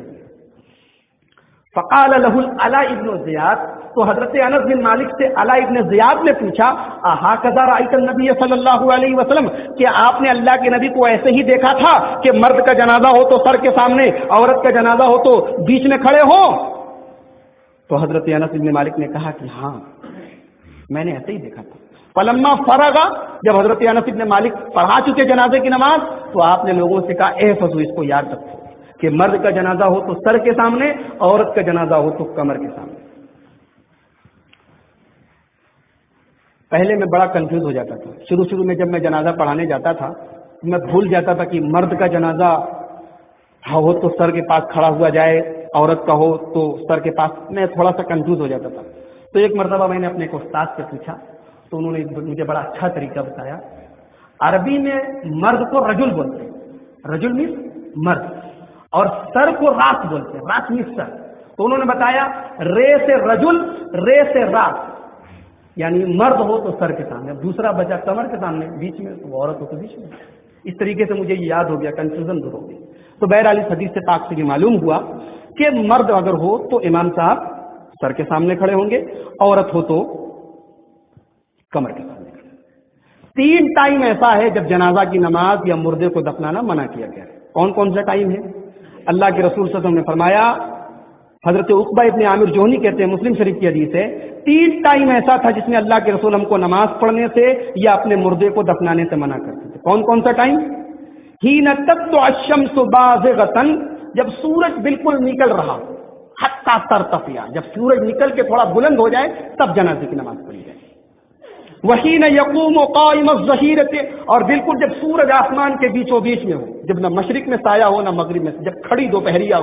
فقال له العلاء ابن زیاد، تو حضرت انس بن مالک سے علاء ابن زیاد نے پوچھا اہکذا رأیت النبی صلی اللہ علیہ وسلم، کہ آپ نے اللہ کے نبی کو ایسے ہی دیکھا تھا کہ مرد کا جنازہ ہو تو سر کے سامنے، عورت کا جنازہ ہو تو بیچ میں کھڑے ہو؟ تو حضرت انس بن مالک نے کہا کہ ہاں میں نے ایسے ہی دیکھا تھا. فلما فرغا، جب حضرت انس بن مالک پڑھا چکے جنازے کی نماز تو آپ نے لوگوں سے کہا احفظوا، اس کو یاد رکھو کہ مرد کا جنازہ ہو تو سر کے سامنے، عورت کا جنازہ ہو تو کمر کے سامنے. پہلے میں بڑا کنفیوز ہو جاتا تھا. شروع شروع میں جب میں جنازہ پڑھانے جاتا تھا میں بھول جاتا تھا کہ مرد کا جنازہ ہو تو سر کے پاس کھڑا ہوا جائے، عورت کا ہو تو سر کے پاس. میں تھوڑا سا کنفیوز ہو جاتا تھا. تو ایک مرتبہ میں نے اپنے ایک استاد سے پوچھا تو انہوں نے مجھے بڑا اچھا طریقہ بتایا. عربی میں مرد کو رجل بولتے ہیں، رجل مینس مرد، اور سر کو راس بولتے ہیں، راس مینس سر. تو انہوں نے بتایا رے سے رجل، رے سے راس، یعنی مرد ہو تو سر کے سامنے، دوسرا بچہ کمر کے سامنے، بیچ میں تو عورت ہو تو بیچ میں. اس طریقے سے مجھے یہ یاد ہو گیا، کنفیوژن دور ہو گئی. تو بہرحال اس حدیث سے پاک سے یہ معلوم ہوا کہ مرد اگر ہو تو امام صاحب سر کے سامنے کھڑے ہوں گے، عورت ہو تو کمر کے سامنے کھڑے. تین ٹائم ایسا ہے جب جنازہ کی نماز یا مردے کو دفنانا منع کیا گیا ہے. کون کون سا ٹائم ہے؟ اللہ کے رسول صلی اللہ علیہ وسلم نے فرمایا، حضرت عقبہ ابن عامر جوہنی کہتے ہیں، مسلم شریف کی حدیث ہے، تین ٹائم ایسا تھا جس میں اللہ کے رسول ہم کو نماز پڑھنے سے یا اپنے مردے کو دفنانے سے منع کرتے تھے. کون کون سا ٹائم؟ حین تطلع الشمس بازغۃ، جب سورج بالکل نکل رہا، حتی ترتفع، جب سورج نکل کے تھوڑا بلند ہو جائے تب جنازے کی نماز پڑھی جائے. وحین یقوم قائم الظہیرۃ، اور بالکل جب سورج آسمان کے بیچوں بیچ میں ہو، جب نہ مشرق میں سایہ ہو نہ مغرب میں، جب کھڑی دوپہریہ ہو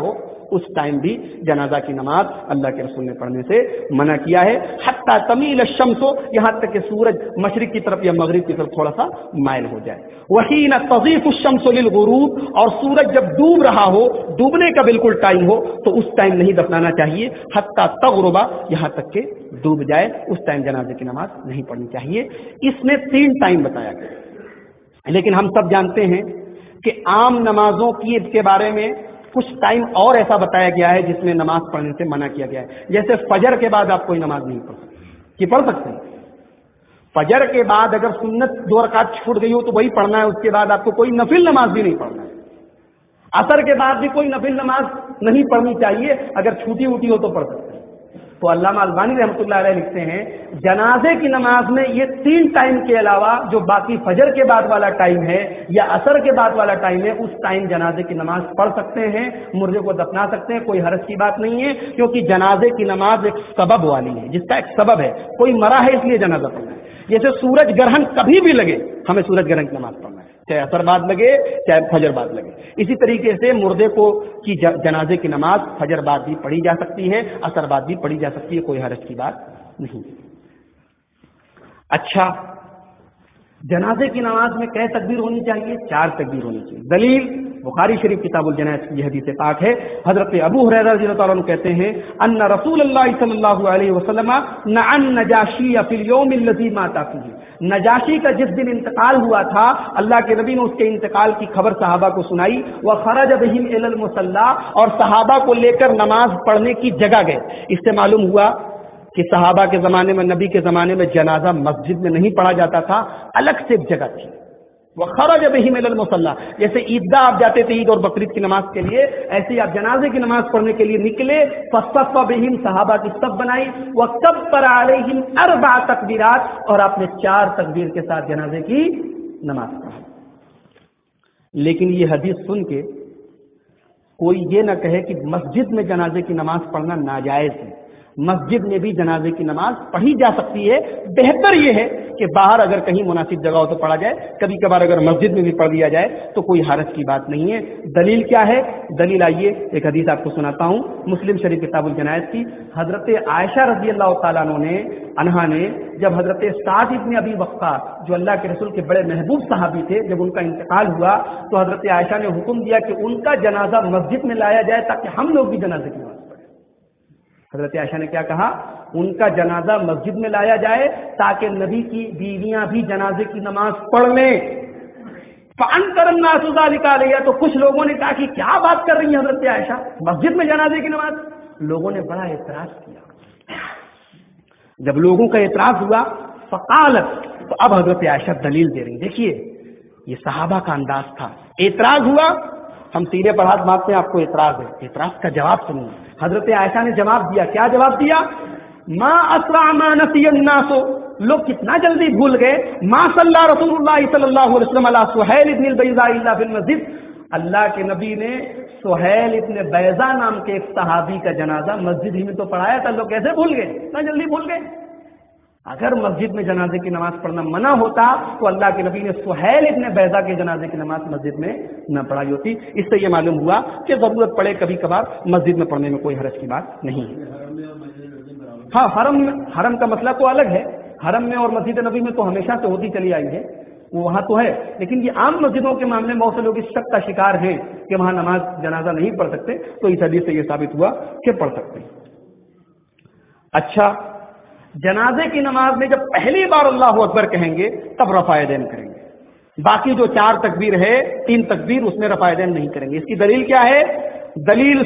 اس ٹائم بھی جنازہ کی نماز اللہ کے رسول نے پڑھنے سے منع کیا ہے. حتی تمیل الشمس، یہاں تک کہ سورج مشرق کی طرف یا مغرب کی طرف تھوڑا سا مائل ہو جائے. وحین تضیف الشمس للغروب، اور سورج جب ڈوب رہا ہو، ڈوبنے کا بالکل ٹائم ہو، تو اس ٹائم نہیں دفنانا چاہیے. حتی تغرب، یہاں تک کہ ڈوب جائے، اس ٹائم جنازے کی نماز نہیں پڑھنی چاہیے. اس میں تین ٹائم بتایا گیا، لیکن ہم سب جانتے ہیں کہ عام نمازوں کی کے بارے میں کچھ ٹائم اور ایسا بتایا گیا ہے جس میں نماز پڑھنے سے منع کیا گیا ہے. جیسے فجر کے بعد آپ کوئی نماز نہیں پڑھ سکتے، کہ پڑھ سکتے ہیں. فجر کے بعد اگر سنت دو رکعت چھوٹ گئی ہو تو وہی پڑھنا ہے، اس کے بعد آپ کو کوئی نفل نماز بھی نہیں پڑھنا ہے. عصر کے بعد بھی کوئی نفل نماز نہیں پڑھنی چاہیے، اگر چھوٹی اوٹی ہو تو پڑھ سکتے ہیں. تو علامہ البانی رحمۃ اللہ علیہ لکھتے ہیں جنازے کی نماز میں یہ تین ٹائم کے علاوہ جو باقی فجر کے بعد والا ٹائم ہے یا عصر کے بعد والا ٹائم ہے، اس ٹائم جنازے کی نماز پڑھ سکتے ہیں، مردے کو دفنا سکتے ہیں، کوئی حرج کی بات نہیں ہے. کیونکہ جنازے کی نماز ایک سبب والی ہے، جس کا ایک سبب ہے، کوئی مرا ہے اس لیے جنازہ پڑھنا ہے. جیسے سورج گرہن کبھی بھی لگے، ہمیں سورج گرہن کی نماز پڑھنا ہے، چاہے عصر بعد لگے چاہے فجر بعد لگے. اسی طریقے سے مردے کو کی جنازے کی نماز فجر بعد بھی پڑھی جا سکتی ہے، عصر بعد بھی پڑھی جا سکتی ہے، کوئی حرج کی بات نہیں. اچھا، جنازے کی نماز میں کئے تکبیر ہونی چاہیے؟ چار تکبیر ہونی چاہیے. دلیل بخاری شریف کتاب الجنائز کی حدیث پاک ہے. حضرت ابو ہریرہ رضی اللہ تعالیٰ عنہ کہتے ہیں ان رسول اللہ صلی اللہ علیہ وسلم نعى النجاشی فی اليوم الذی مات فیہ، نجاشی کا جس دن انتقال ہوا تھا اللہ کے نبی نے اس کے انتقال کی خبر صحابہ کو سنائی. وخرج بهم الی المصلی، اور صحابہ کو لے کر نماز پڑھنے کی جگہ گئے. اس سے معلوم ہوا کہ صحابہ کے زمانے میں، نبی کے زمانے میں جنازہ مسجد میں نہیں پڑھا جاتا تھا، الگ سے ایک جگہ تھی. وخرج بهم الى المصلی، جیسے عیدگاہ آپ جاتے تھے عید اور بقرعید کی نماز کے لیے، ایسے ہی آپ جنازے کی نماز پڑھنے کے لیے نکلے. فصف بهم، صحابہ کی صف بنائی. وکبر علیہم اربع تکبیرات، اور آپ نے چار تکبیر کے ساتھ جنازے کی نماز پڑھی. لیکن یہ حدیث سن کے کوئی یہ نہ کہے کہ مسجد میں جنازے کی نماز پڑھنا ناجائز ہے. مسجد میں بھی جنازے کی نماز پڑھی جا سکتی ہے. بہتر یہ ہے کہ باہر اگر کہیں مناسب جگہ ہو تو پڑھا جائے، کبھی کبھار اگر مسجد میں بھی پڑھ دیا جائے تو کوئی حرج کی بات نہیں ہے. دلیل کیا ہے؟ دلیل آئیے ایک حدیث آپ کو سناتا ہوں، مسلم شریف کتاب الجنائز کی. حضرت عائشہ رضی اللہ تعالیٰ عنہ نے انہا نے جب حضرت سعد ابن ابی وقاص جو اللہ کے رسول کے بڑے محبوب صحابی تھے، جب ان کا انتقال ہوا تو حضرت عائشہ نے حکم دیا کہ ان کا جنازہ مسجد میں لایا جائے تاکہ ہم لوگ بھی جنازے کی نماز پڑھیں. حضرت عائشہ نے کیا کہا؟ ان کا جنازہ مسجد میں لایا جائے تاکہ نبی کی بیویاں بھی جنازے کی نماز پڑھ لیں. فَأَنْكَرَ النَّاسُ ذَلِكَ عَلَيْهَا، تو کچھ لوگوں نے کہا کہ کیا بات کر رہی ہیں حضرت عائشہ، مسجد میں جنازے کی نماز؟ لوگوں نے بڑا اعتراض کیا. جب لوگوں کا اعتراض ہوا فقالت، تو اب حضرت عائشہ دلیل دے رہی ہیں. دیکھیے یہ صحابہ کا انداز تھا. اعتراض ہوا، ہم سینے پر ہاتھ مارتے ہیں، آپ کو اعتراض ہے، اعتراض کا جواب سنیں. حضرت عائشہ نے جواب دیا. کیا جواب دیا؟ ما اسرع ما نسی الناس، لوگ کتنا جلدی بھول گئے. ما صلی رسول اللہ صلی اللہ علیہ وسلم علی سہیل ابن البیضاء الا فی المسجد، اللہ کے نبی نے سہیل ابن بیضاء نام کے ایک صحابی کا جنازہ مسجد ہی میں تو پڑھایا تھا، لوگ کیسے بھول گئے، اتنا جلدی بھول گئے. اگر مسجد میں جنازے کی نماز پڑھنا منع ہوتا تو اللہ کے نبی نے سہیل ابن بیضاء کے جنازے کی نماز مسجد میں نہ پڑھائی ہوتی. اس سے یہ معلوم ہوا کہ ضرورت پڑے کبھی کبھار مسجد میں پڑھنے میں کوئی حرج کی بات نہیں ہے. ہاں، حرم حرم کا مسئلہ تو الگ ہے. حرم میں اور مسجد نبی میں تو ہمیشہ سے ہوتی چلی آئی ہے، وہ وہاں تو ہے. لیکن یہ عام مسجدوں کے معاملے میں بہت سے لوگ اس شک کا شکار ہیں کہ وہاں نماز جنازہ نہیں پڑھ سکتے، تو اس حدیث سے یہ ثابت ہوا کہ پڑھ سکتے ہیں. اچھا، جنازے کی نماز میں جب پہلی بار اللہ اکبر کہیں گے تب رفع یدین کریں گے. باقی جو چار تکبیر ہے، تین تکبیر، اس میں رفع یدین نہیں کریں گے. اس کی دلیل کیا ہے؟ دلیل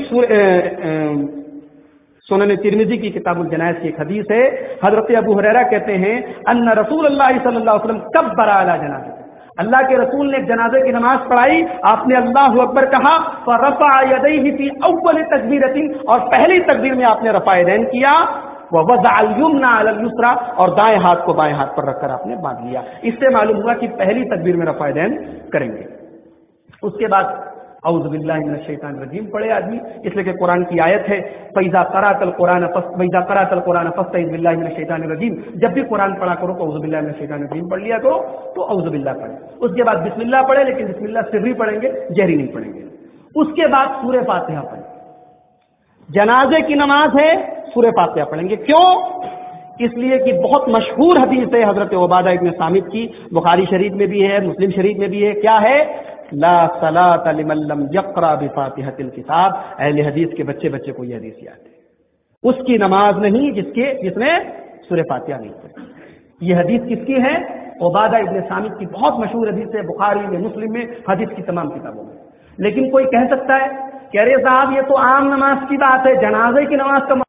سنن ترمذی کی کتاب الجنائز کی ایک حدیث ہے. حضرت ابو ہریرہ کہتے ہیں ان رسول اللہ صلی اللہ علیہ وسلم کبر علی جنازہ، اللہ کے رسول نے ایک جنازے کی نماز پڑھائی، آپ نے اللہ اکبر کہا. فرفع یدیہ فی اول تکبیرۃ، اور پہلی تکبیر میں آپ نے رفع یدین کیا. ووضع الیمنى علی الیسری، اور دائیں ہاتھ کو بائیں ہاتھ پر رکھ کر آپ نے باندھ لیا. اس سے معلوم ہوا کہ پہلی تکبیر میں رفع یدین کریں گے. اس کے بعد اعوذ باللہ من الشیطان الرجیم پڑھے آدمی، اس لیے کہ قرآن کی آیت ہے فَإِذَا قَرَأْتَ الْقُرْآنَ فَإِذَا قَرَأْتَ الْقُرْآنَ فَاسْتَعِذْ بِاللَّهِ مِنَ الشَّيْطَانِ الرَّجِيمِ، جب بھی قرآن پڑھا کرو تو اعوذ باللہ من الشیطان الرجیم پڑھ لیا کرو، تو اعوذ باللہ پڑھیں. اس کے بعد بسم اللہ پڑھے، لیکن بسم اللہ سری پڑھیں گے، جہری نہیں پڑھیں گے. اس کے بعد سورہ فاتحہ پڑھیں. جنازے کی نماز ہے سورہ فاتحہ پڑھیں گے. کیوں؟ اس لیے کہ بہت مشہور حدیث ہے حضرت عبادہ ابن صامت کی، بخاری شریف میں بھی ہے، مسلم شریف میں بھی ہے. کیا ہے؟ لا صلاۃ لمن لم یقرأ بفاتحۃ الکتاب. اہل حدیث کے بچے بچے کو یہ حدیث یاد ہے، اس کی نماز نہیں جس کے جس نے سورہ فاتحہ نہیں پڑھی. یہ حدیث کس کی ہے؟ عبادہ ابن صامت کی، بہت مشہور حدیث ہے، بخاری میں، مسلم میں، حدیث کی تمام کتابوں میں. لیکن کوئی کہہ سکتا ہے کہ ارے صاحب یہ تو عام نماز کی بات ہے، جنازے کی نماز کا